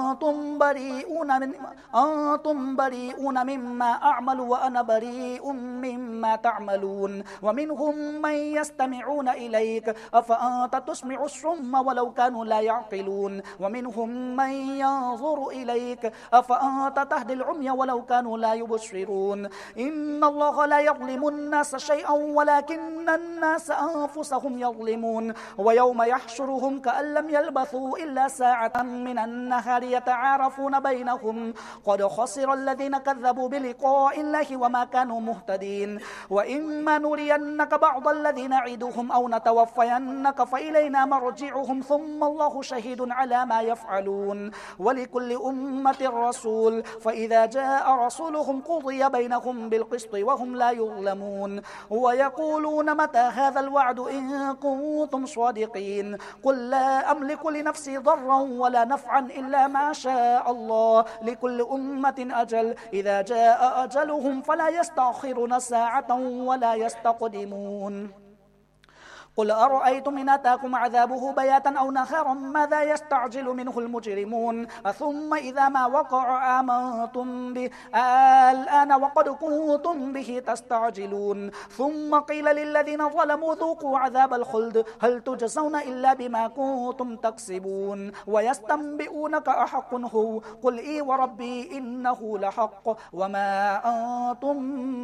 أنتم بريئون مما أعمل وأنا بريء مما تعملون ومنهم من يستمعون إليك أفأنت تسمع الصم ولو كانوا لا يعقلون ومنهم من ينظر إليك أفأنت تهدي العمي ولو كانوا لا يبصرون إن الله لا يظلم الناس شيئا ولكن الناس أنفسهم يظلمون ويوم يحشرهم كأن لم يلبثوا إلا ساعة من النهار يتعارفون بينهم قد خسر الذين كذبوا بلقاء الله وما كانوا مهتدين وإما نرينك بعض الذي نعدهم أو نتوفينك فإلينا مرجعهم ثم الله شهيد على ما يفعلون ولكل أمة رسول فإذا جاء رسولهم قضي بينهم بالقسط وهم لا يظلمون ويقولون متى هذا الوعد إن كنتم صادقين قل لا أملك لنفسي ضرا ولا نفعا إلا ما شاء الله لكل أمة أجل إذا جاء أجلهم فلا يستأخرون ساعة ولا يستقدمون قل أرأيتم إن أتاكم عذابه بياتا أو نهارا ماذا يستعجل منه المجرمون ثم إذا ما وقع آمنتم به الآن وقد كنتم به تستعجلون ثم قيل للذين ظلموا ذوقوا عذاب الخلد هل تجزون إلا بما كنتم تكسبون ويستنبئونك أحق هو قل إي وربي إنه لحق وما أنتم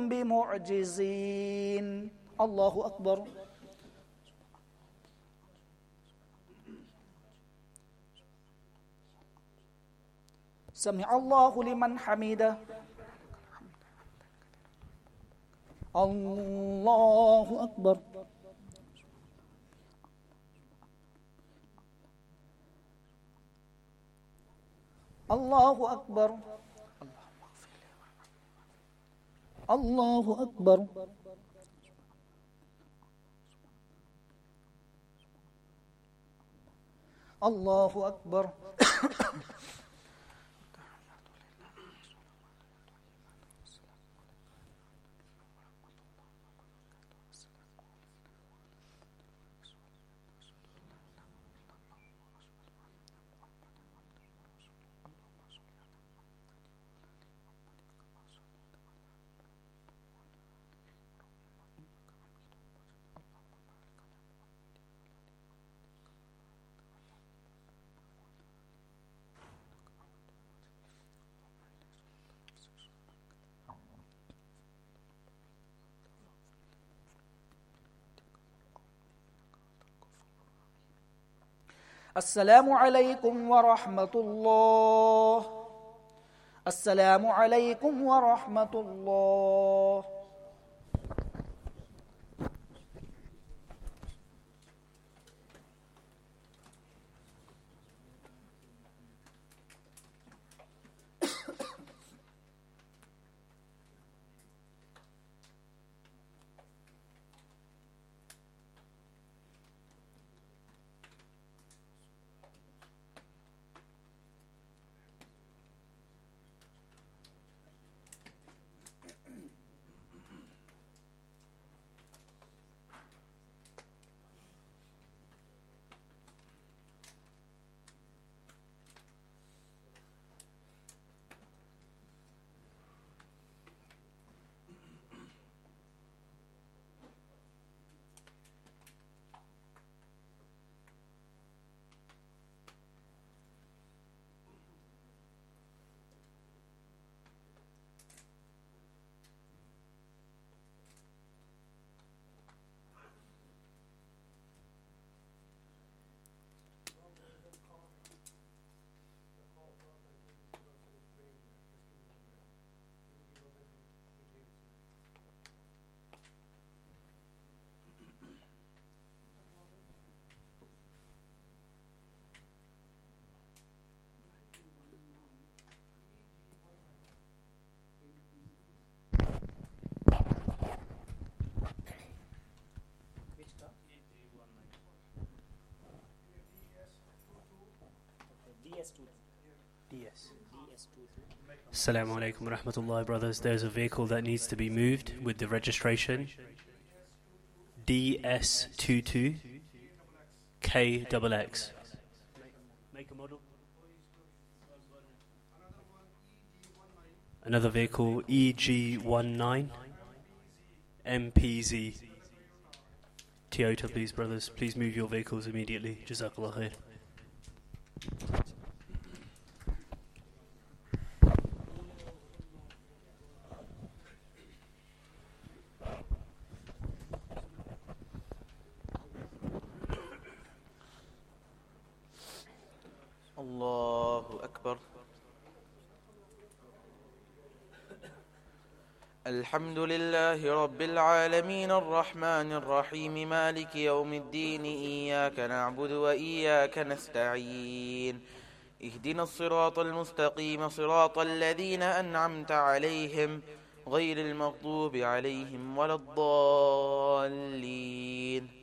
بمعجزين الله أكبر سمع الله لمن حمده الله أكبر الله أكبر الله أكبر الله أكبر. السلام عليكم ورحمة الله. السلام عليكم ورحمة الله. Assalamu alaikum wa rahmatullahi, brothers. There's a vehicle that needs to be moved with the registration DS22 KXX. Make a model. Another vehicle EG19 MPZ. Toyota, please, brothers. Please move your vehicles immediately. Jazakallah khair. الله أكبر. الحمد لله رب العالمين الرحمن الرحيم مالك يوم الدين إياك نعبد وإياك نستعين اهدنا الصراط المستقيم صراط الذين أنعمت عليهم غير المغضوب عليهم ولا الضالين.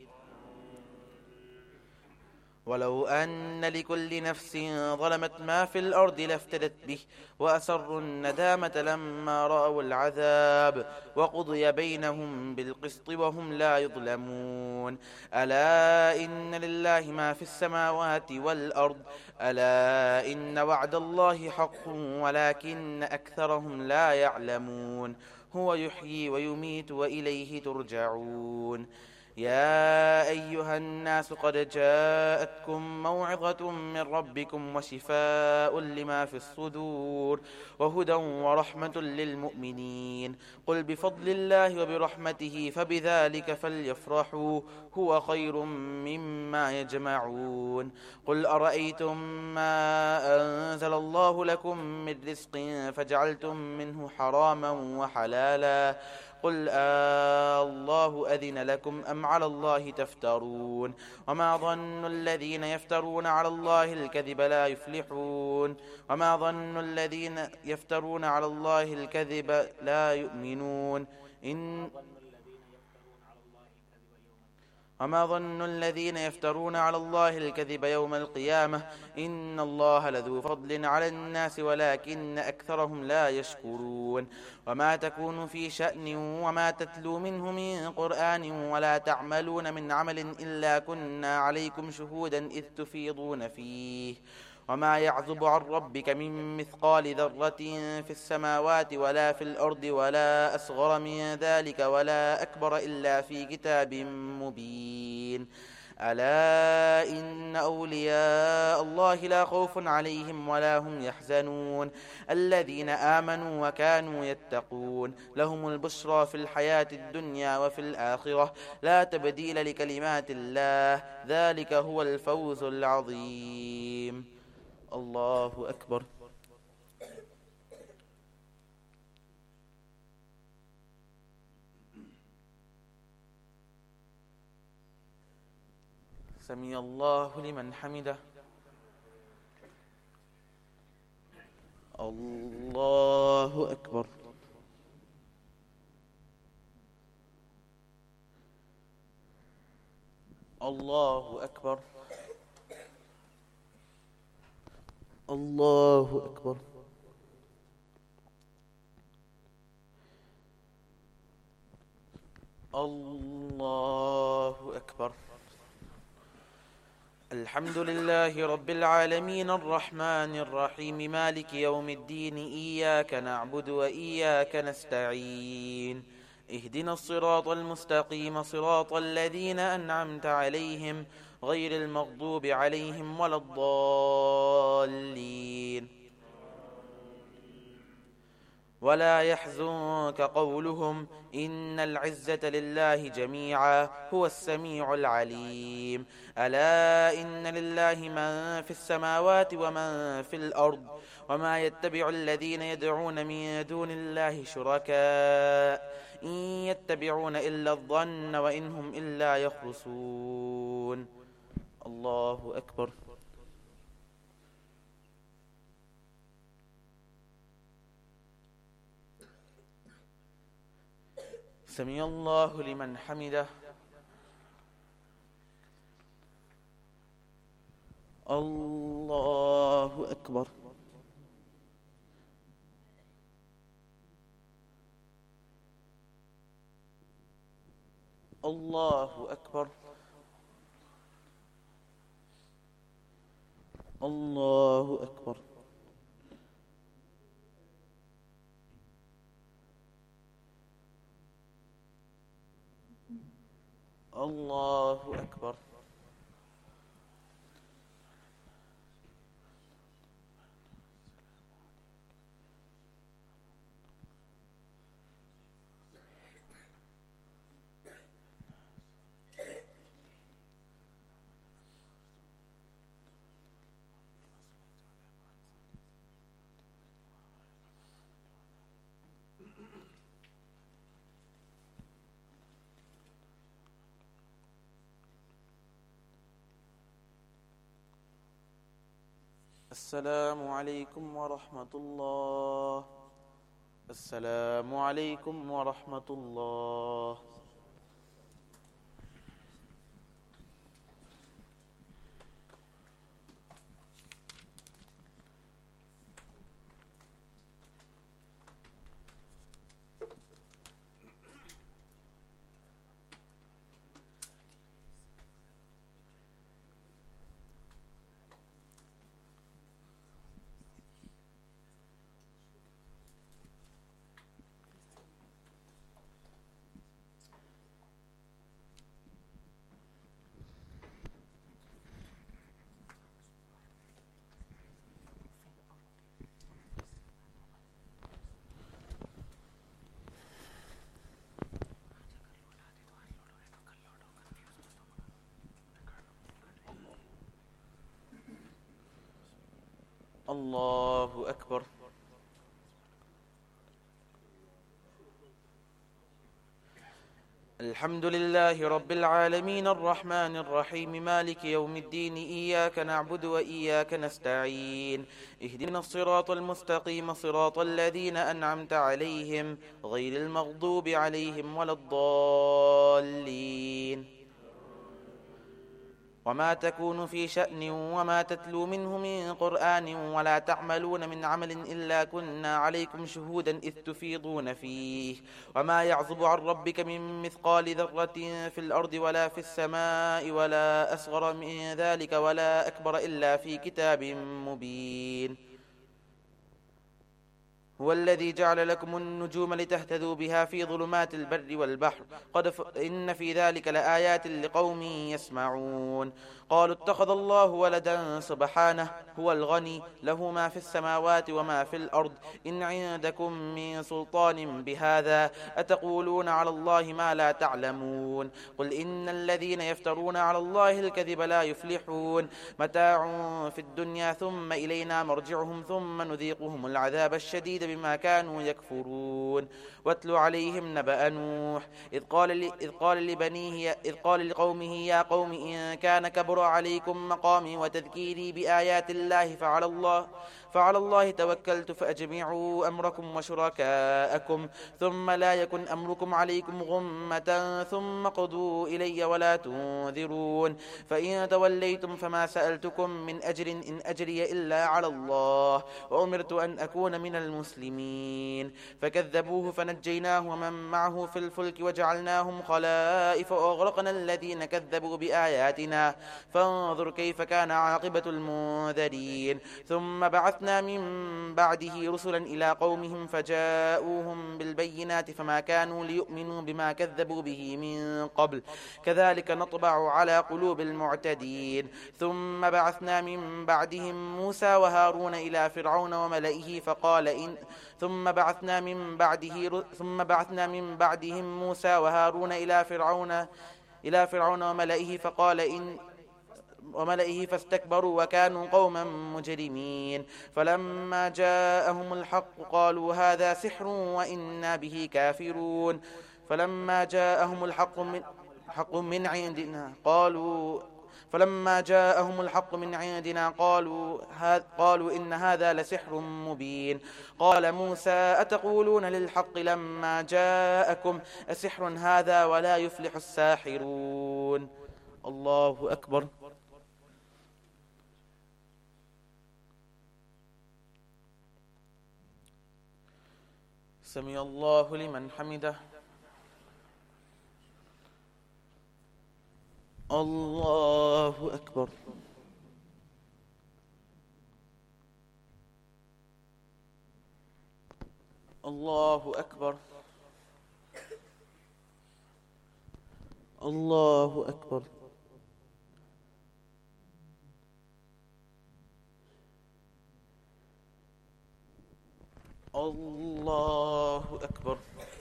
ولو أن لكل نفس ظلمت ما في الأرض لافتدت به وأسروا الندامة لما رأوا العذاب وقضي بينهم بالقسط وهم لا يظلمون. ألا إن لله ما في السماوات والأرض ألا إن وعد الله حق ولكن أكثرهم لا يعلمون. هو يحيي ويميت وإليه ترجعون. يا أيها الناس قد جاءتكم موعظة من ربكم وشفاء لما في الصدور وهدى ورحمة للمؤمنين. قل بفضل الله وبرحمته فبذلك فليفرحوا هو خير مما يجمعون. قل أرأيتم ما أنزل الله لكم من رزق فجعلتم منه حراما وحلالا قل الله أذن لكم أم على الله تفترون. وما ظن الذين يفترون على الله الكذب لا يفلحون. وما ظن الذين يفترون على الله الكذب لا يؤمنون. وما ظن الذين يفترون على الله الكذب يوم القيامة إن الله لذو فضل على الناس ولكن أكثرهم لا يشكرون وما تكون في شأن وما تتلو منه من قرآن ولا تعملون من عمل إلا كنا عليكم شهودا إذ تفيضون فيه وما يعزب عن ربك من مثقال ذرة في السماوات ولا في الأرض ولا أصغر من ذلك ولا أكبر إلا في كتاب مبين ألا إن أولياء الله لا خوف عليهم ولا هم يحزنون الذين آمنوا وكانوا يتقون لهم البشرى في الحياة الدنيا وفي الآخرة لا تبديل لكلمات الله ذلك هو الفوز العظيم. الله أكبر. سمع الله لمن حمده. الله أكبر. الله أكبر. الله أكبر. الله أكبر. الحمد لله رب العالمين الرحمن الرحيم مالك يوم الدين إياك نعبد وإياك نستعين اهدنا الصراط المستقيم صراط الذين أنعمت عليهم غير المغضوب عليهم ولا الضالين ولا يحزنك قولهم إن العزة لله جميعا هو السميع العليم ألا إن لله من في السماوات ومن في الأرض وما يتبع الذين يدعون من دون الله شركاء إن يتبعون إلا الظن وإن هم إلا يخرصون. الله أكبر. سمع الله لمن حمده. الله أكبر. الله أكبر. الله أكبر. الله أكبر. السلام عليكم ورحمة الله. السلام عليكم ورحمة الله. الله أكبر. الحمد لله رب العالمين الرحمن الرحيم مالك يوم الدين إياك نعبد وإياك نستعين اهدنا الصراط المستقيم صراط الذين أنعمت عليهم غير المغضوب عليهم ولا الضالين وما تكون في شأن وما تتلو منه من قرآن ولا تعملون من عمل إلا كنا عليكم شهودا إذ تفيضون فيه وما يعزب عن ربك من مثقال ذرة في الأرض ولا في السماء ولا أصغر من ذلك ولا أكبر إلا في كتاب مبين هو الذي جعل لكم النجوم لتهتدوا بها في ظلمات البر والبحر إن في ذلك لآيات لقوم يسمعون قالوا اتخذ الله ولدا سبحانه هو الغني له ما في السماوات وما في الأرض إن عندكم من سلطان بهذا أتقولون على الله ما لا تعلمون قل إن الذين يفترون على الله الكذب لا يفلحون متاع في الدنيا ثم إلينا مرجعهم ثم نذيقهم العذاب الشديد بما كانوا يكفرون واتل عليهم نبأ نوح إذ قال لقومه يا قوم إن كان كبر عليكم مقامي وتذكيري بآيات الله فعلى الله توكلت فأجمعوا أمركم وشركاءكم ثم لا يكن أمركم عليكم غمة ثم قضوا إلي ولا تنذرون فإن توليتم فما سألتكم من أجر إن أجري إلا على الله وأمرت أن أكون من المسلمين فكذبوه فنجيناه ومن معه في الفلك وجعلناهم خلائف وأغرقنا الذين كذبوا بآياتنا فانظر كيف كان عاقبة المنذرين ثم بعثنا من بعده رسلا إلى قومهم فجاءوهم بالبينات فما كانوا ليؤمنوا بما كذبوا به من قبل كذلك نطبع على قلوب المعتدين ثم بعثنا من بعدهم موسى وهارون إلى فرعون وملئه ثم بعثنا من بعدهم موسى وهارون إلى فرعون وملئه فاستكبروا وكانوا قوما مجرمين فلما جاءهم الحق قالوا هذا سحر وإنا به كافرون فلما جاءهم الحق من عندنا قالوا إن هذا لسحر مبين قال موسى أتقولون للحق لما جاءكم أسحر هذا ولا يفلح الساحرون الله أكبر سمع الله لمن حمده الله أكبر الله أكبر الله أكبر الله أكبر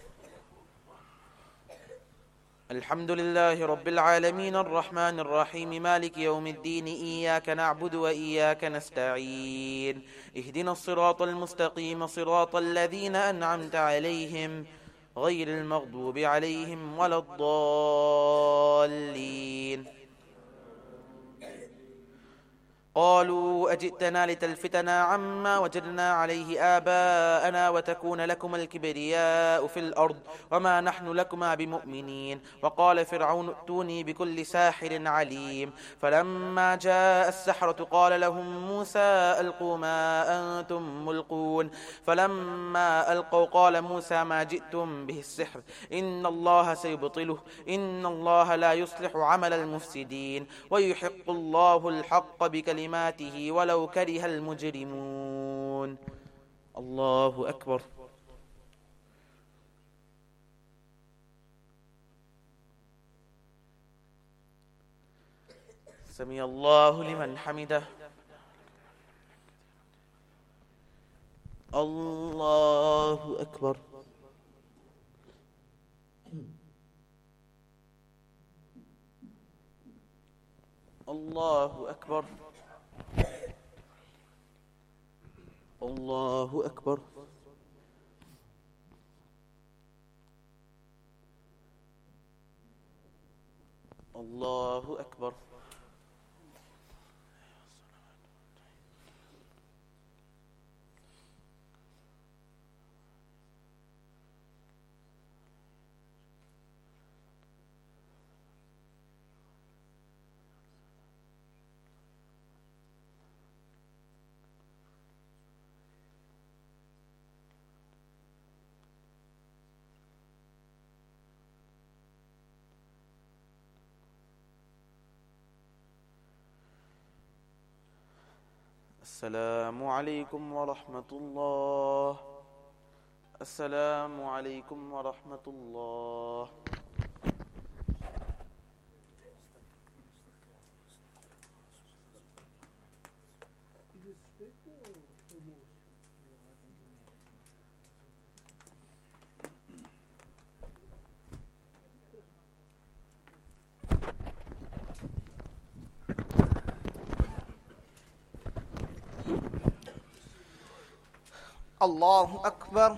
الحمد لله رب العالمين الرحمن الرحيم مالك يوم الدين إياك نعبد وإياك نستعين اهدنا الصراط المستقيم صراط الذين أنعمت عليهم غير المغضوب عليهم ولا الضالين قالوا أجئتنا لتلفتنا عما وجدنا عليه آباءنا وتكون لكما الكبرياء في الأرض وما نحن لكما بمؤمنين وقال فرعون ائتوني بكل ساحر عليم فلما جاء السحرة قال لهم موسى ألقوا ما أنتم ملقون فلما ألقوا قال موسى ما جئتم به السحر إن الله سيبطله إن الله لا يصلح عمل المفسدين ويحق الله الحق بكلماته ولو كره المجرمون الله أكبر سمع الله لمن حمده الله أكبر الله أكبر الله أكبر الله أكبر السلام عليكم ورحمة الله. السلام عليكم ورحمة الله. الله أكبر.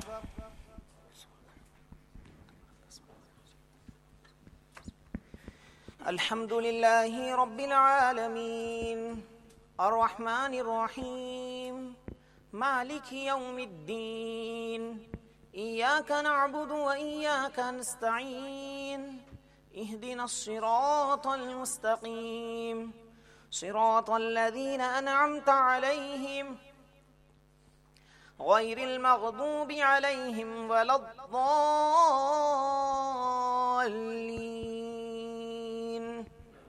الحمد لله رب العالمين الرحمن الرحيم مالك يوم الدين إياك نعبد وإياك نستعين اهدنا الصراط المستقيم صراط الذين أنعمت عليهم غير المغضوب عليهم ولا الضالين.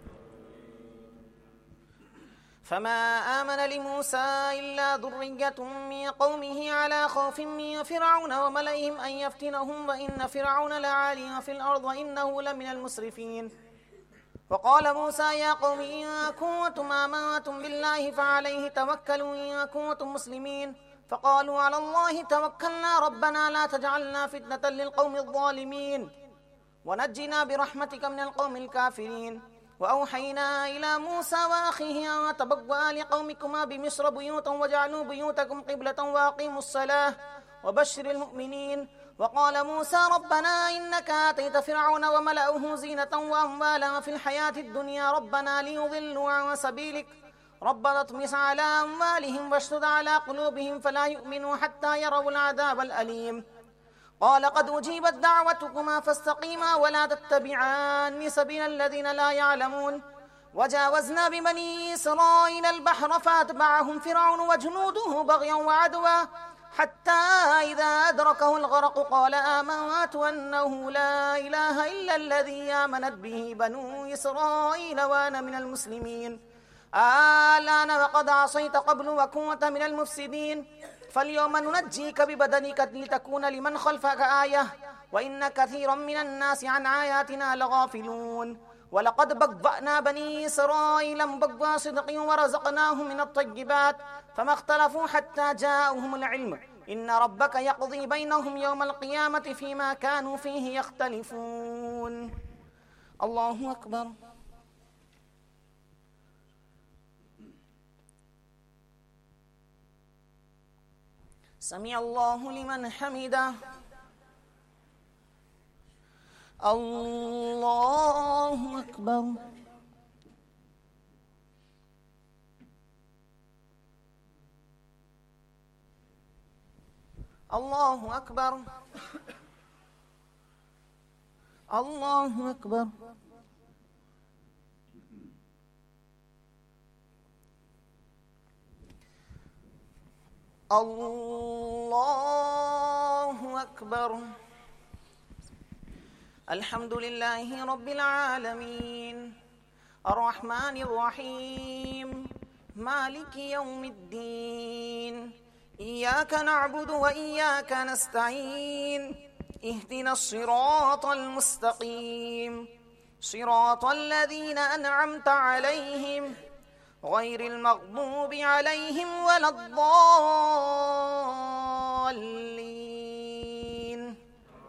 فما آمن لموسى إلا ذرية من قومه على خوف من فرعون وملئهم أن يفتنهم وإن فرعون لعال في الأرض وإنه لمن المسرفين. وقال موسى يا قوم إن كنتم آمنتم بالله فعليه توكلوا إن كنتم مسلمين. فقالوا على الله توكلنا ربنا لا تجعلنا فتنة للقوم الظالمين ونجنا برحمتك من القوم الكافرين. وأوحينا إلى موسى وأخيه أن تبوأ لقومكما بمصر بيوتا وجعلوا بيوتكم قبلة وأقيموا الصلاة وبشر المؤمنين. وقال موسى ربنا إنك آتيت فرعون وملأه زينة وأموالا في الحياة الدنيا ربنا ليضلوا عن سبيلك ربنا اطمس على أموالهم واشدد على قلوبهم فلا يؤمنوا حتى يروا العذاب الأليم. قال قد أجيبت دعوتكما فاستقيما ولا تتبعان سبيل الذين لا يعلمون. وجاوزنا ببني إسرائيل البحر فأتبعهم فرعون وجنوده بغيا وعدوا حتى إذا أدركه الغرق قال آمنت أنه لا إله إلا الذي آمنت به بنو إسرائيل وأنا من المسلمين. الآن وقد عصيت قبل وكنت من المفسدين فاليوم ننجيك ببدنك لتكون لمن خلفك آية وإن كثيرا من الناس عن آياتنا لغافلون. ولقد بوأنا بني إسرائيل مبوأ صدق ورزقناهم من الطيبات فما اختلفوا حتى جاءهم العلم إن ربك يقضي بينهم يوم القيامة فيما كانوا فيه يختلفون. الله أكبر. سمع الله لمن حمده. الله أكبر. الله أكبر. الله أكبر. الله أكبر. الحمد لله رب العالمين الرحمن الرحيم مالك يوم الدين إياك نعبد وإياك نستعين اهدنا الصراط المستقيم صراط الذين أنعمت عليهم غير المغضوب عليهم ولا الضالين.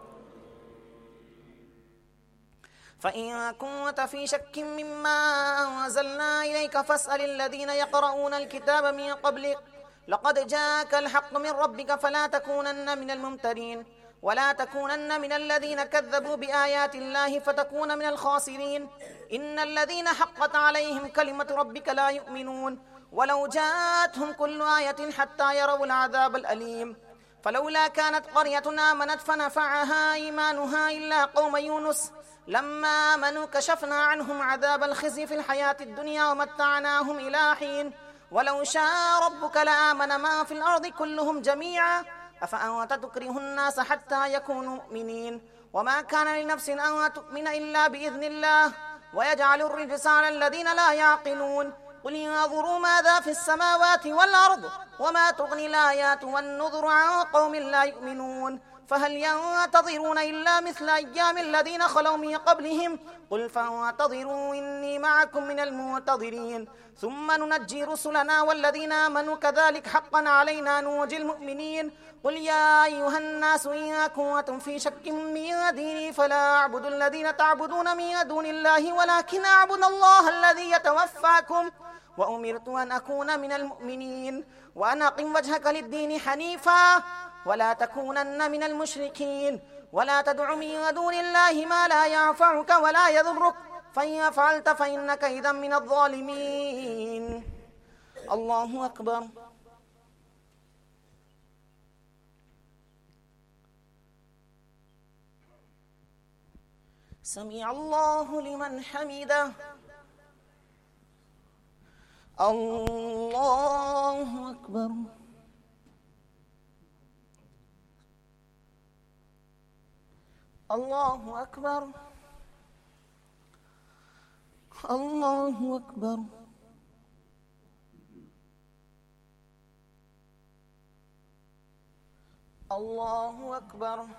فإن كنت في شك مما أنزلنا إليك فاسأل الذين يقرؤون الكتاب من قبلك لقد جاءك الحق من ربك فلا تكونن من الممترين ولا تكونن من الذين كذبوا بآيات الله فتكون من الخاسرين. إن الذين حقت عليهم كلمة ربك لا يؤمنون ولو جاءتهم كل آية حتى يروا العذاب الأليم. فلولا كانت قرية آمنت فنفعها إيمانها إلا قوم يونس لما آمنوا كشفنا عنهم عذاب الخزي في الحياة الدنيا ومتعناهم إلى حين. ولو شاء ربك لآمن ما في الأرض كلهم جميعا أفأنت تكره الناس حتى يكونوا مؤمنين وما كان لنفس أن تؤمن إلا بإذن الله ويجعل الرجس على الذين لا يعقلون. قل انظروا ماذا في السماوات والأرض وما تغني الآيات والنذر عن قوم لا يؤمنون فهل ينتظرون إلا مثل أيام الذين خلوا من قبلهم قل فانتظروا إني معكم من المنتظرين ثم ننجي رسلنا والذين آمنوا كذلك حقا علينا ننجي المؤمنين قل يا أيها الناس إن كنتم في شك من ديني فلا أعبد الذين تعبدون من دون الله ولكن أعبد الله الذي يتوفاكم وأمرت أن أكون من المؤمنين وأن أقم وجهك للدين حنيفا ولا تكونن من المشركين ولا تدع من دون الله ما لا ينفعك ولا يضرك فإن فعلت فإنك إذا من الظالمين. الله أكبر. سمع الله لمن حمده. الله أكبر. الله أكبر. الله أكبر. الله أكبر.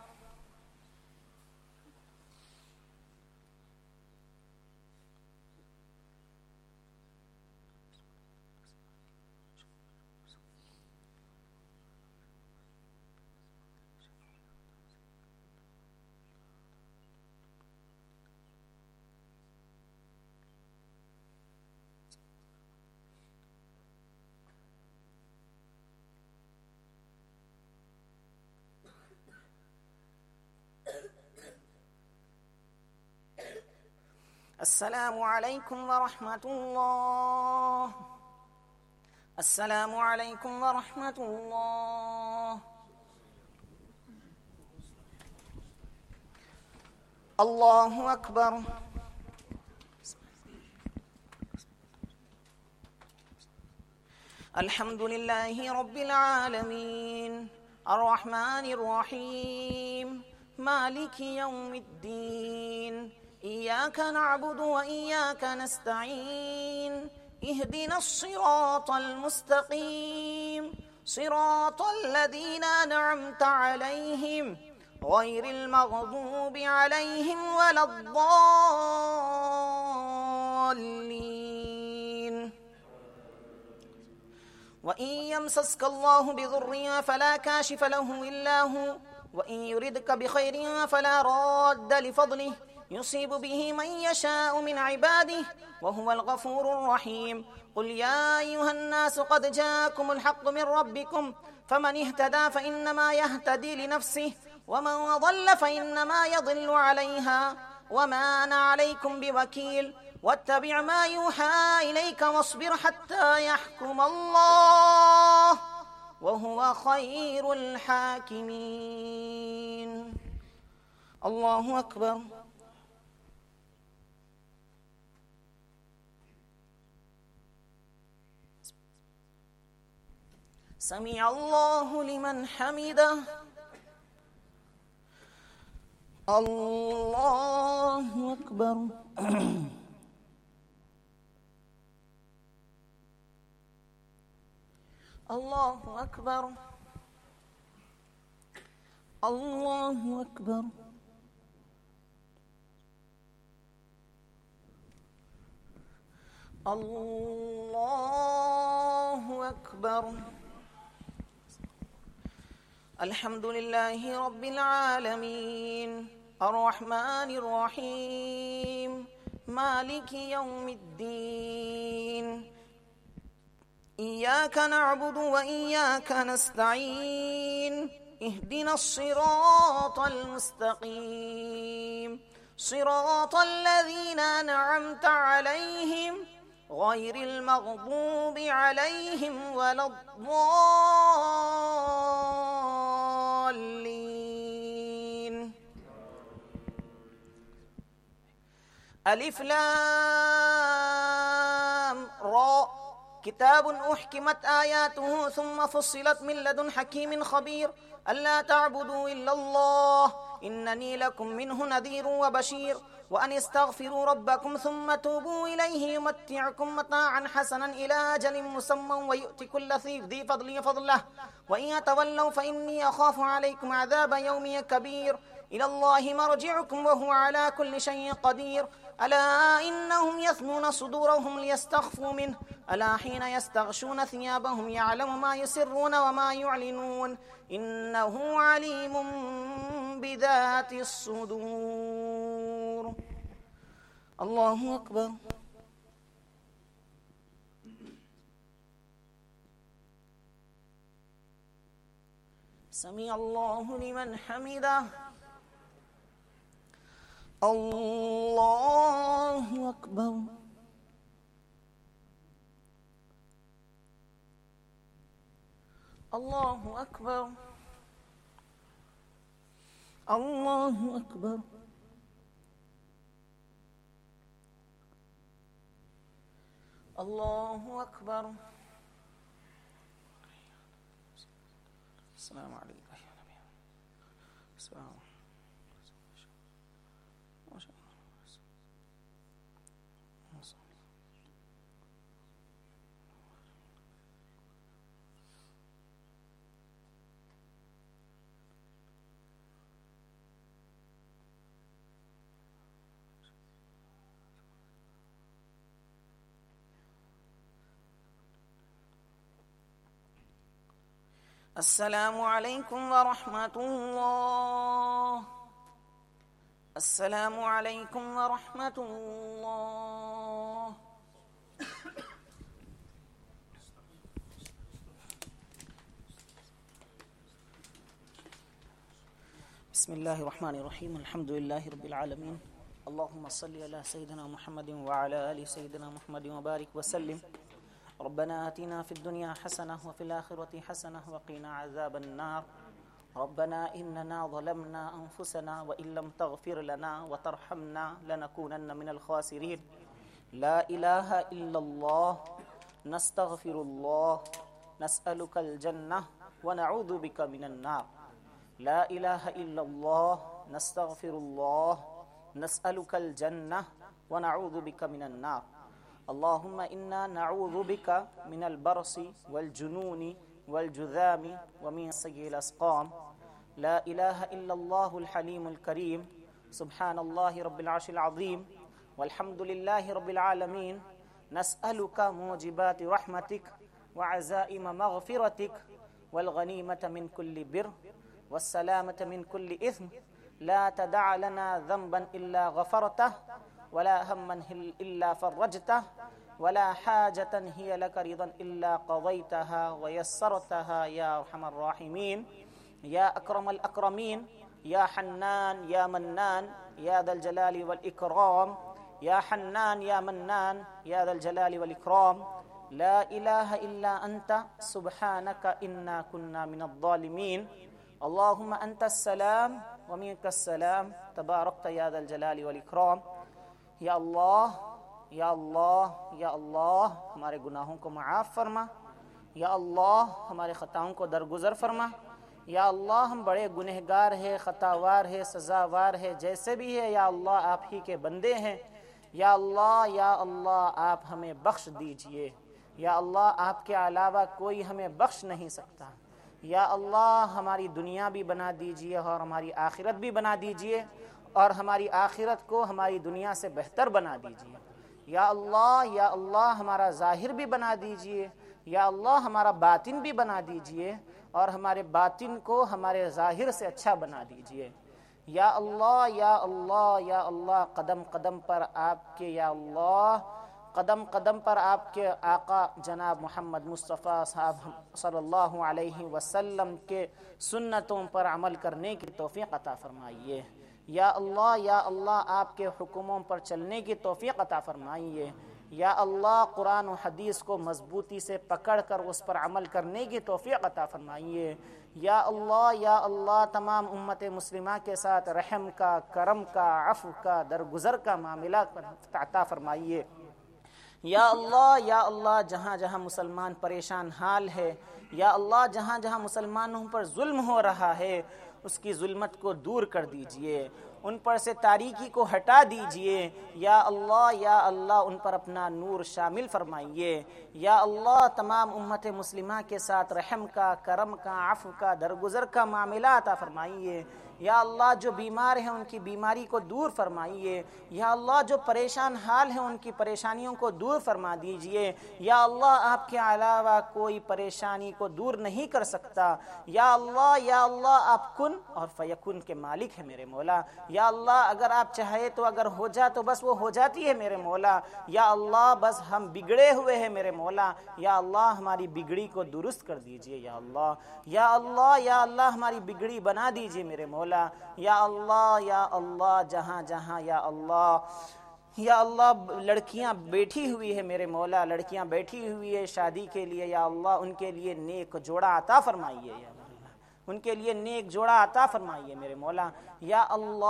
السلام عليكم ورحمة الله. السلام عليكم ورحمة الله. الله أكبر. الحمد لله رب العالمين الرحمن الرحيم مالك يوم الدين إياك نعبد وإياك نستعين اهدنا الصراط المستقيم صراط الذين أنعمت عليهم غير المغضوب عليهم ولا الضالين. وإن يمسسك الله بضر فلا كاشف له إلا هو وإن يردك بخير فلا راد لفضله يصيب به من يشاء من عباده وهو الغفور الرحيم. قل يا أيها الناس قد جاءكم الحق من ربكم فمن اهتدى فإنما يهتدي لنفسه ومن ضل فإنما يضل عليها وما أنا عليكم بوكيل واتبع ما يوحى إليك واصبر حتى يحكم الله وهو خير الحاكمين. الله أكبر. سمع الله لمن حمده. الله أكبر. الله أكبر. الله أكبر. الله أكبر. الحمد لله رب العالمين الرحمن الرحيم مالك يوم الدين إياك نعبد وإياك نستعين اهدنا الصراط المستقيم صراط الذين أنعمت عليهم غير المغضوب عليهم ولا الضالين. ألف لام را كتاب أحكمت آياته ثم فصلت من لدن حكيم خبير ألا تعبدوا إلا الله इन्ननी लकुम मिन्हु नदीरुन व बशीर व अन इस्तगफिरू रब्बकुम सुम्मा तूबू इलैहि युमत्तिउकुम मताअन हसनन इला अजलिन मुसम्मन व यु'ति कुल्ला ज़ी फ़ज़लिन फ़ज़लह व इन यतवल्लव फ़इन्नी अख़ाफ़ु अलैकुम अज़ाब यौमिन कबीर इलल्लाहि मर्जिउकुम व हुवा अला कुल्लि शैइन क़दीर अला इन्नहुम यस्नून सुदूरहुम लियस्तख़फ़ू मिन्हु अला हीन यस्तग़शून थियाबहुम यअलमु मा युसिर्रून व मा युअलिनून इन्नहु अलीमुम बिज़ातिस सुदूर। अल्लाहु अकबर। समी अल्लाहु लिमन हमिदा। अल्लाहु अकबर। अल्लाहु अकबर। अल्लाहु अकबर। अल्लाहु अकबर। अस्सलामु अलैकुम। अस्सलामु अलैकुम व रहमतुल्लाह। अस्सलामु अलैकुम व रहमतुल्लाह। बिस्मिल्लाहिर रहमानिर रहीम। अल्हम्दुलिल्लाहि रब्बिल आलमीन। अल्लाहुम्मा सल्लि अला सय्यिदिना मुहम्मदिन व अला आलि सय्यिदिना मुहम्मदिन व बारिक व सल्लिम। रब्बना आतिना फिद दुनिया हसनह व फिल आखिरति हसनह व क़िना अज़ाबन नार। रब्बना इन्नना ज़लमना अनफुसना व इल्लम तग़फिर लना व तरहमना लनकूनन्न मिनल ख़ासिरीन। ला इलाहा इल्लल्लाह नस्तग़फिरुल्लाह नस्अलुकल जन्नह व नऊज़ु बिका मिनन नार। ला इलाहा इल्लल्लाह नस्तग़फिरुल्लाह नस्अलुकल जन्नह व नऊज़ु बिका मिनन नार। अल्लाहुम्मा इन्ना नऊज़ु बिका मिनल बरसी वल जुनूनी वल जुज़ामी व मिन सय्यिल अस्क़ाम। ला इलाहा इल्लल्लाहुल हलीमुल करीम। सुब्हानल्लाहि रब्बिल अर्शिल अज़ीम वल्हम्दुलिल्लाहि रब्बिल आलमीन। नस्अलुका मूजिबाति रहमतिक व अज़ाइम मग़फ़िरतिक वल गनीमत मिन कुल्लि बिर वस्सलामत मिन कुल्लि इस्म। ला तदअ लना ज़ंबन इल्ला गफ़रतह वला हम्मन इल्ला फ़र्रजतह वला हाजतन हिय लक रिदन इल्ला क़ज़यतहा व यस्सरतहा या अरहमर राहिमीन या अक्रमल अक्रमीन या हन्नान या मन्नान या दल जलाली वल इकराम या हन्नान या मन्नान या दल जलाली वल इकराम। ला इलाहा इल्ला अंता सुब्हानका इन्ना कुन्ना मिनज़ ज़ालिमीन। अल्लाहुम्मा अंतस सलाम व मिनकस सलाम तबारकता या दल जलाली वल इकराम। या अल्लाह या अल्लाह या अल्लाह हमारे गुनाहों को माफ़ फरमा। या अल्लाह हमारे ख़ताओं को दरगुज़र फरमा। या अल्लाह हम बड़े गुनहगार है, ख़तावार है, सज़ावार है, जैसे भी है या अल्लाह आप ही के बंदे हैं। या अल्लाह आप हमें बख्श दीजिए। या अल्लाह आपके अलावा कोई हमें बख्श नहीं सकता। या अल्लाह हमारी दुनिया भी बना दीजिए और हमारी आखिरत भी बना दीजिए और हमारी आखिरत को हमारी दुनिया से बेहतर बना दीजिए। या अल्लाह हमारा ज़ाहिर भी बना दीजिए। या अल्लाह हमारा बातिन भी बना दीजिए और हमारे बातिन को हमारे ज़ाहिर से अच्छा बना दीजिए। या अल्लाह या अल्लाह या अल्लाह कदम कदम पर आपके या अल्लाह कदम कदम पर आपके आका जनाब मोहम्मद मुस्तफ़ा साहब सल्लल्लाहु अलैहि वसल्लम के सुन्नतों पर अमल करने की तौफ़ीक़ अता फ़रमाइए। या अल्लाह आपके हुक्मों पर चलने की तौफ़ीक़ अता फ़रमाइए। या अल्लाह कुरान और हदीस को मजबूती से पकड़ कर उस पर अमल करने की तौफ़ीक़ अता फ़रमाइए। या अल्लाह तमाम उम्मत मुस्लिमा के साथ रहम का, करम का, अफ़्व का, दरगुज़र का मामला अता फ़रमाइए। या अल्लाह जहाँ जहाँ मुसलमान परेशान हाल है, या अल्लाह जहाँ जहाँ मुसलमानों पर जुल्म हो रहा है, उसकी जुल्मत को दूर कर दीजिए, उन पर से तारीकी को हटा दीजिए। या अल्लाह उन पर अपना नूर शामिल फरमाइए। या अल्लाह तमाम उम्मत मुस्लिमा के साथ रहम का, करम का, अफ़्व का, दरगुजर का मामला अता फरमाइए। या अल्लाह जो बीमार हैं उनकी बीमारी को दूर फरमाइए। या अल्लाह जो परेशान हाल हैं उनकी परेशानियों को दूर फरमा दीजिए। या अल्लाह आपके अलावा कोई परेशानी को दूर नहीं कर सकता। या अल्लाह आप कुन और फयकुन के मालिक है मेरे मौला। या अल्लाह अगर आप चाहे तो अगर हो जा तो बस वो हो जाती है मेरे मौला। या अल्लाह बस हम बिगड़े हुए हैं मेरे मौला। या अल्लाह हमारी बिगड़ी को दुरुस्त कर दीजिए। या अल्लाह हमारी बिगड़ी बना दीजिए मेरे मौला। या अल्लाह जहाँ जहाँ या अल्लाह लड़कियां बैठी हुई है मेरे मौला, लड़कियां बैठी हुई है शादी के लिए। या अल्लाह उनके लिए नेक जोड़ा अता फरमाइए। या उनके लिए नेक जोड़ा अता फरमाइए मेरे मौला। या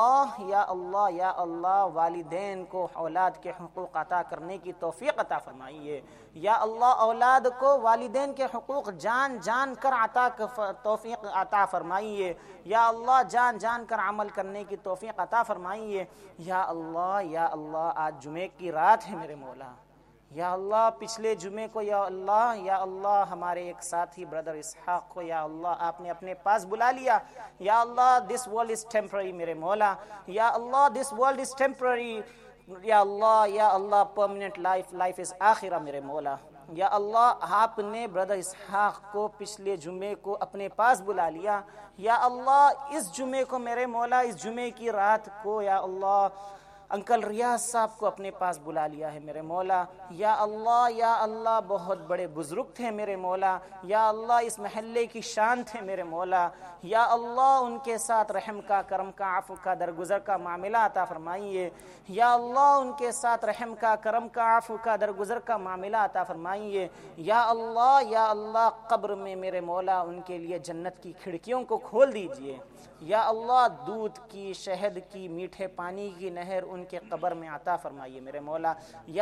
अल्लाह वालिदैन को औलाद के हुकूक अता करने की तौफीक अता फरमाइए। या अल्लाह औलाद को वालिदैन के हुकूक जान जान कर तौफीक अता फरमाइए। या अल्लाह जान जान कर अमल करने की तौफीक अता फरमाइए। या अल्लाह आज जुमे की रात है मेरे मौला। या अल्लाह पिछले जुमे को या अल्लाह हमारे एक साथी ब्रदर इसहाक को या अल्लाह आपने अपने पास बुला लिया। या अल्लाह दिस वर्ल्ड इज टेम्पररी मेरे मौला। या अल्लाह दिस वर्ल्ड इज टेम्पररी। या अल्लाह परमानेंट लाइफ इज आखिरा मेरे मौला। या अल्लाह आपने ब्रदर इसहाक को पिछले जुमे को अपने पास बुला लिया। या अल्लाह इस जुमे को मेरे मौला, इस जुमे की रात को या अल्लाह अंकल रियाज साहब को अपने पास बुला लिया है मेरे मौला। या अल्लाह बहुत बड़े बुजुर्ग थे मेरे मौला। या अल्लाह इस महल्ले की शान थे मेरे मौला। या अल्लाह उनके साथ रहम का, करम का, अफ़्व का, दरगुजर का मामला अता फरमाइए। या अल्लाह उनके साथ रहम का, करम का, अफ़्व का, दरगुजर का मामला अता फरमाइए। या अल्लाह कब्र में मेरे मौला उनके लिए जन्नत की खिड़कियों को खोल दीजिए। या अल्लाह दूध की, शहद की, मीठे पानी की नहर उनके कब्र में अता फरमाइए मेरे मौला। या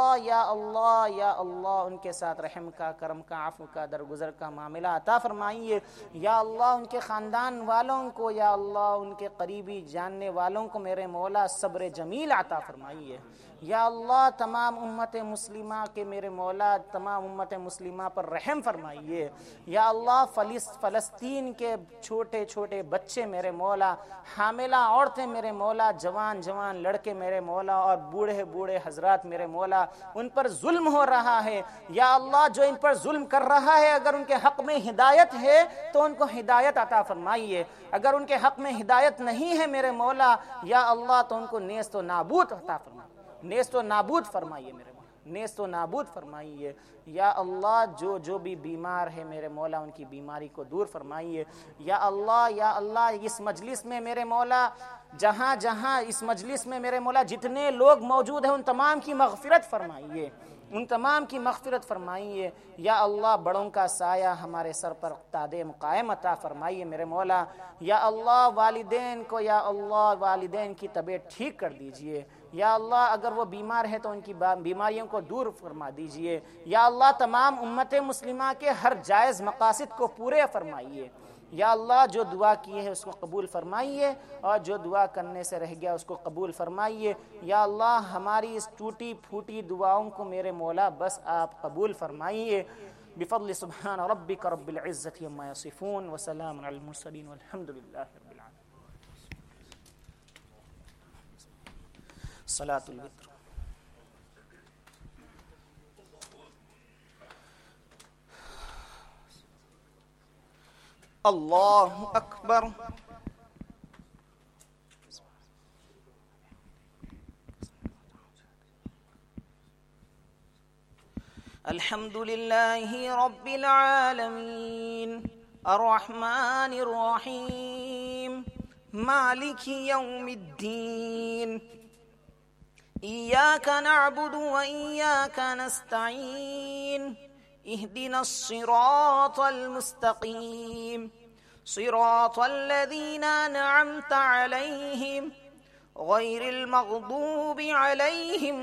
अल्लाह उनके साथ रहम का, करम का, अफ़्व का, दरगुजर का मामला अता फरमाइए। या अल्लाह उनके ख़ानदान वालों को, या अल्लाह उनके करीबी जानने वालों को मेरे मौला सब्र जमील अता फरमाइए। या अल्लाह तमाम उम्मत मुस्लिमा के मेरे मौला, तमाम उम्मत मुस्लिमा पर रहम फरमाइए। या अल्लाह फ़लस्तीन के छोटे छोटे बच्चे मेरे मौला, हामिला औरतें मेरे मौला, जवान जवान लड़के मेरे मौला और बूढ़े बूढ़े हजरात मेरे मौला, उन पर जुल्म हो रहा है। या अल्लाह जो इन पर जुल्म कर रहा है अगर उनके हक में हिदायत है तो उनको हिदायत अता फरमाइए। अगर उनके हक में हिदायत नहीं है मेरे मौला, या अल्लाह तो उनको नेस्त व नाबूद अता फरमाइए, नेस्त व नाबूद फरमाइए मेरे मौला, नेस्त व नाबूद फरमाइए। या अल्लाह जो भी बीमार है मेरे मौला उनकी बीमारी को दूर फरमाइए। या अल्लाह इस मजलिस में मेरे मौला, जहाँ जहाँ इस मजलिस में मेरे मौला जितने लोग मौजूद हैं उन तमाम की मग़फ़िरत फरमाइए, उन तमाम की मग़फ़िरत फरमाइए। या अल्लाह बड़ों का साया हमारे सर पर तादे मुक़ायम अता फरमाइए मेरे मौला। या अल्लाह वालिदैन को, या अल्लाह वालिदैन की तबीयत ठीक कर दीजिए। या अल्लाह अगर वो बीमार है तो उनकी बीमारियों को दूर फरमा दीजिए। या अल्लाह तमाम उम्मत मुस्लिमा के हर जायज़ मकासद को पूरे फरमाइए। या अल्लाह जो दुआ की है उसको कबूल फरमाइए और जो दुआ करने से रह गया उसको कबूल फरमाइए। या अल्लाह हमारी इस टूटी फूटी दुआओं को मेरे मौला बस आप कबूल फरमाइए। बिफज़्ल सुब्हान रब्बिक रब्बिल इज़्ज़ति अम्मा यसिफ़ून व सलामुन अलल मुरसलीन वल्हम्दुलिल्लाहि रब्बिल आलमीन। सलातुल वित्र। अल्लाहु अकबर। अल्हम्दुलिल्लाहि रब्बिल आलमीन अर्रहमानिर रहीम मालिकि यौमिद्दीन इय्याका नअबुदु व इय्याका नस्तईन इहदिनस सिरातल मुस्तकीम सिरातल लज़ीना अनअमता अलैहिम गैरिल मग़दूबि अलैहिम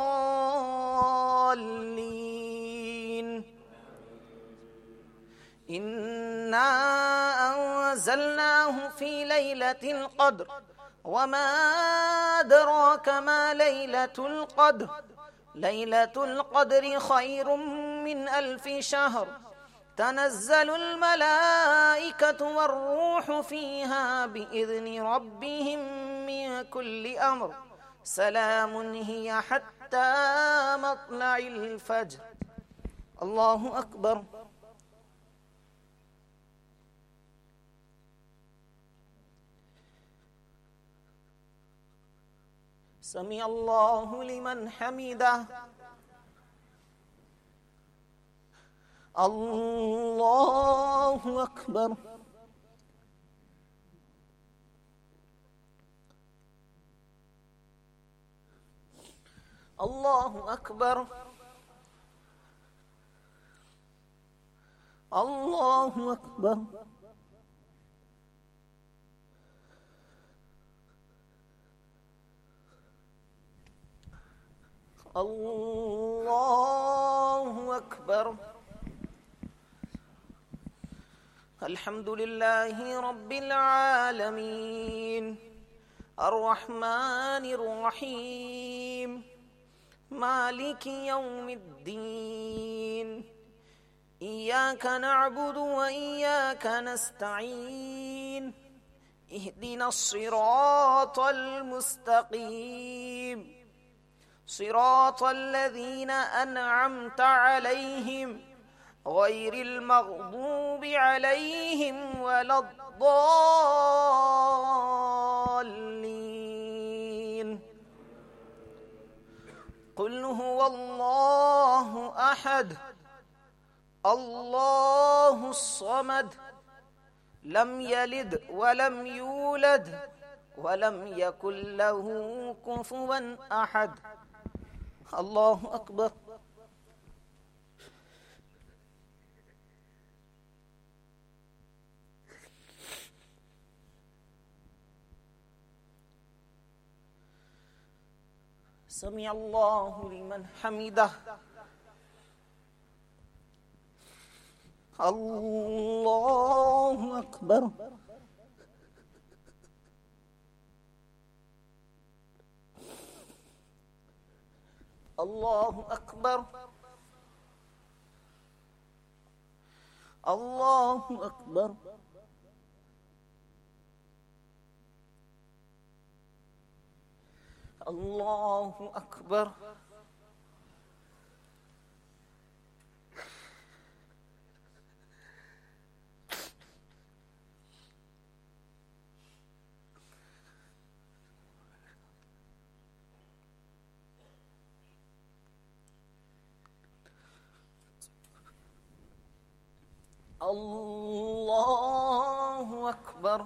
वलद्दाल्लीन إنا أنزلناه في ليلة القدر وما أدراك ما ليلة القدر ليلة القدر خير من 1000 شهر تنزل الملائكة والروح فيها بإذن ربهم من كل أمر سلام هي حتى مطلع الفجر. الله أكبر. سمع الله لمن حمده. الله أكبر. الله أكبر. الله أكبر. الله أكبر. الحمد لله رب العالمين الرحمن الرحيم مالك يوم الدين إياك نعبد وإياك نستعين اهدنا الصراط المستقيم صراط الذين أنعمت عليهم غير المغضوب عليهم ولا الضالين. قل هو الله أحد الله الصمد لم يلد ولم يولد ولم يكن له كفوا أحد. الله أكبر. سمع الله لمن حمده. الله أكبر. الله أكبر. الله أكبر. الله أكبر. الله أكبر.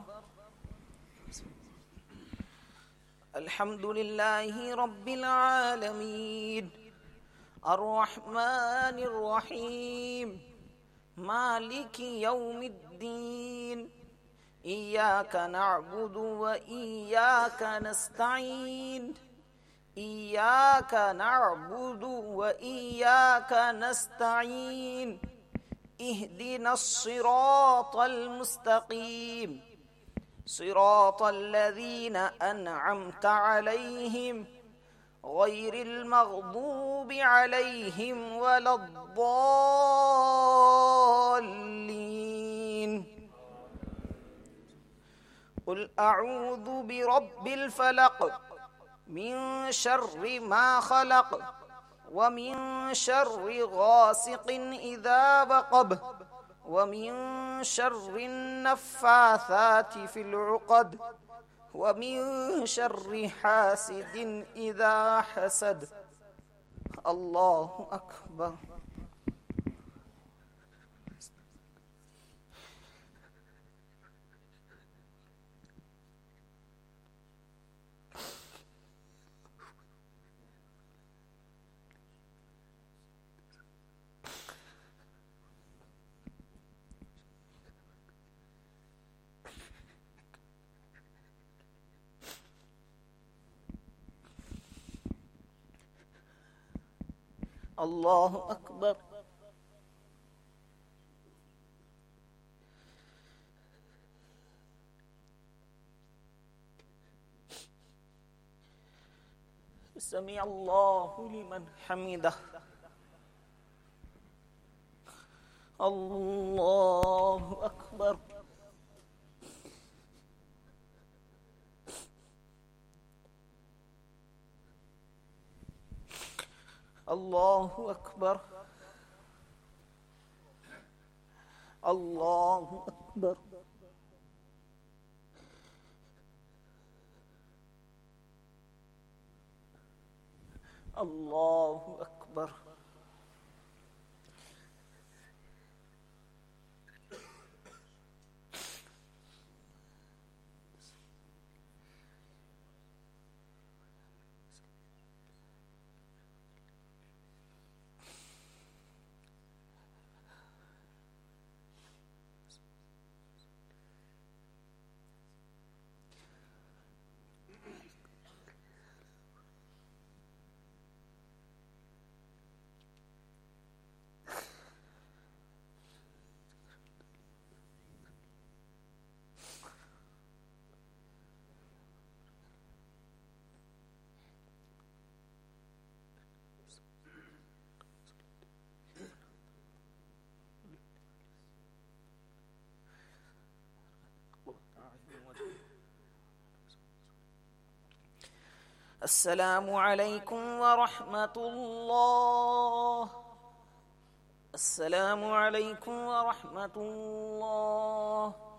الحمد لله رب العالمين الرحمن الرحيم مالك يوم الدين إياك نعبد وإياك نستعين إياك نعبد وإياك نستعين اهدنا الصراط المستقيم صراط الذين أنعمت عليهم غير المغضوب عليهم ولا الضالين. قل أعوذ برب الفلق من شر ما خلق ومن شر غاسق إذا وقب ومن شر النفاثات في العقد ومن شر حاسد إذا حسد. الله أكبر. الله أكبر. سمع الله لمن حمده الله أكبر الله أكبر الله أكبر الله أكبر السلام عليكم ورحمة الله السلام عليكم ورحمة الله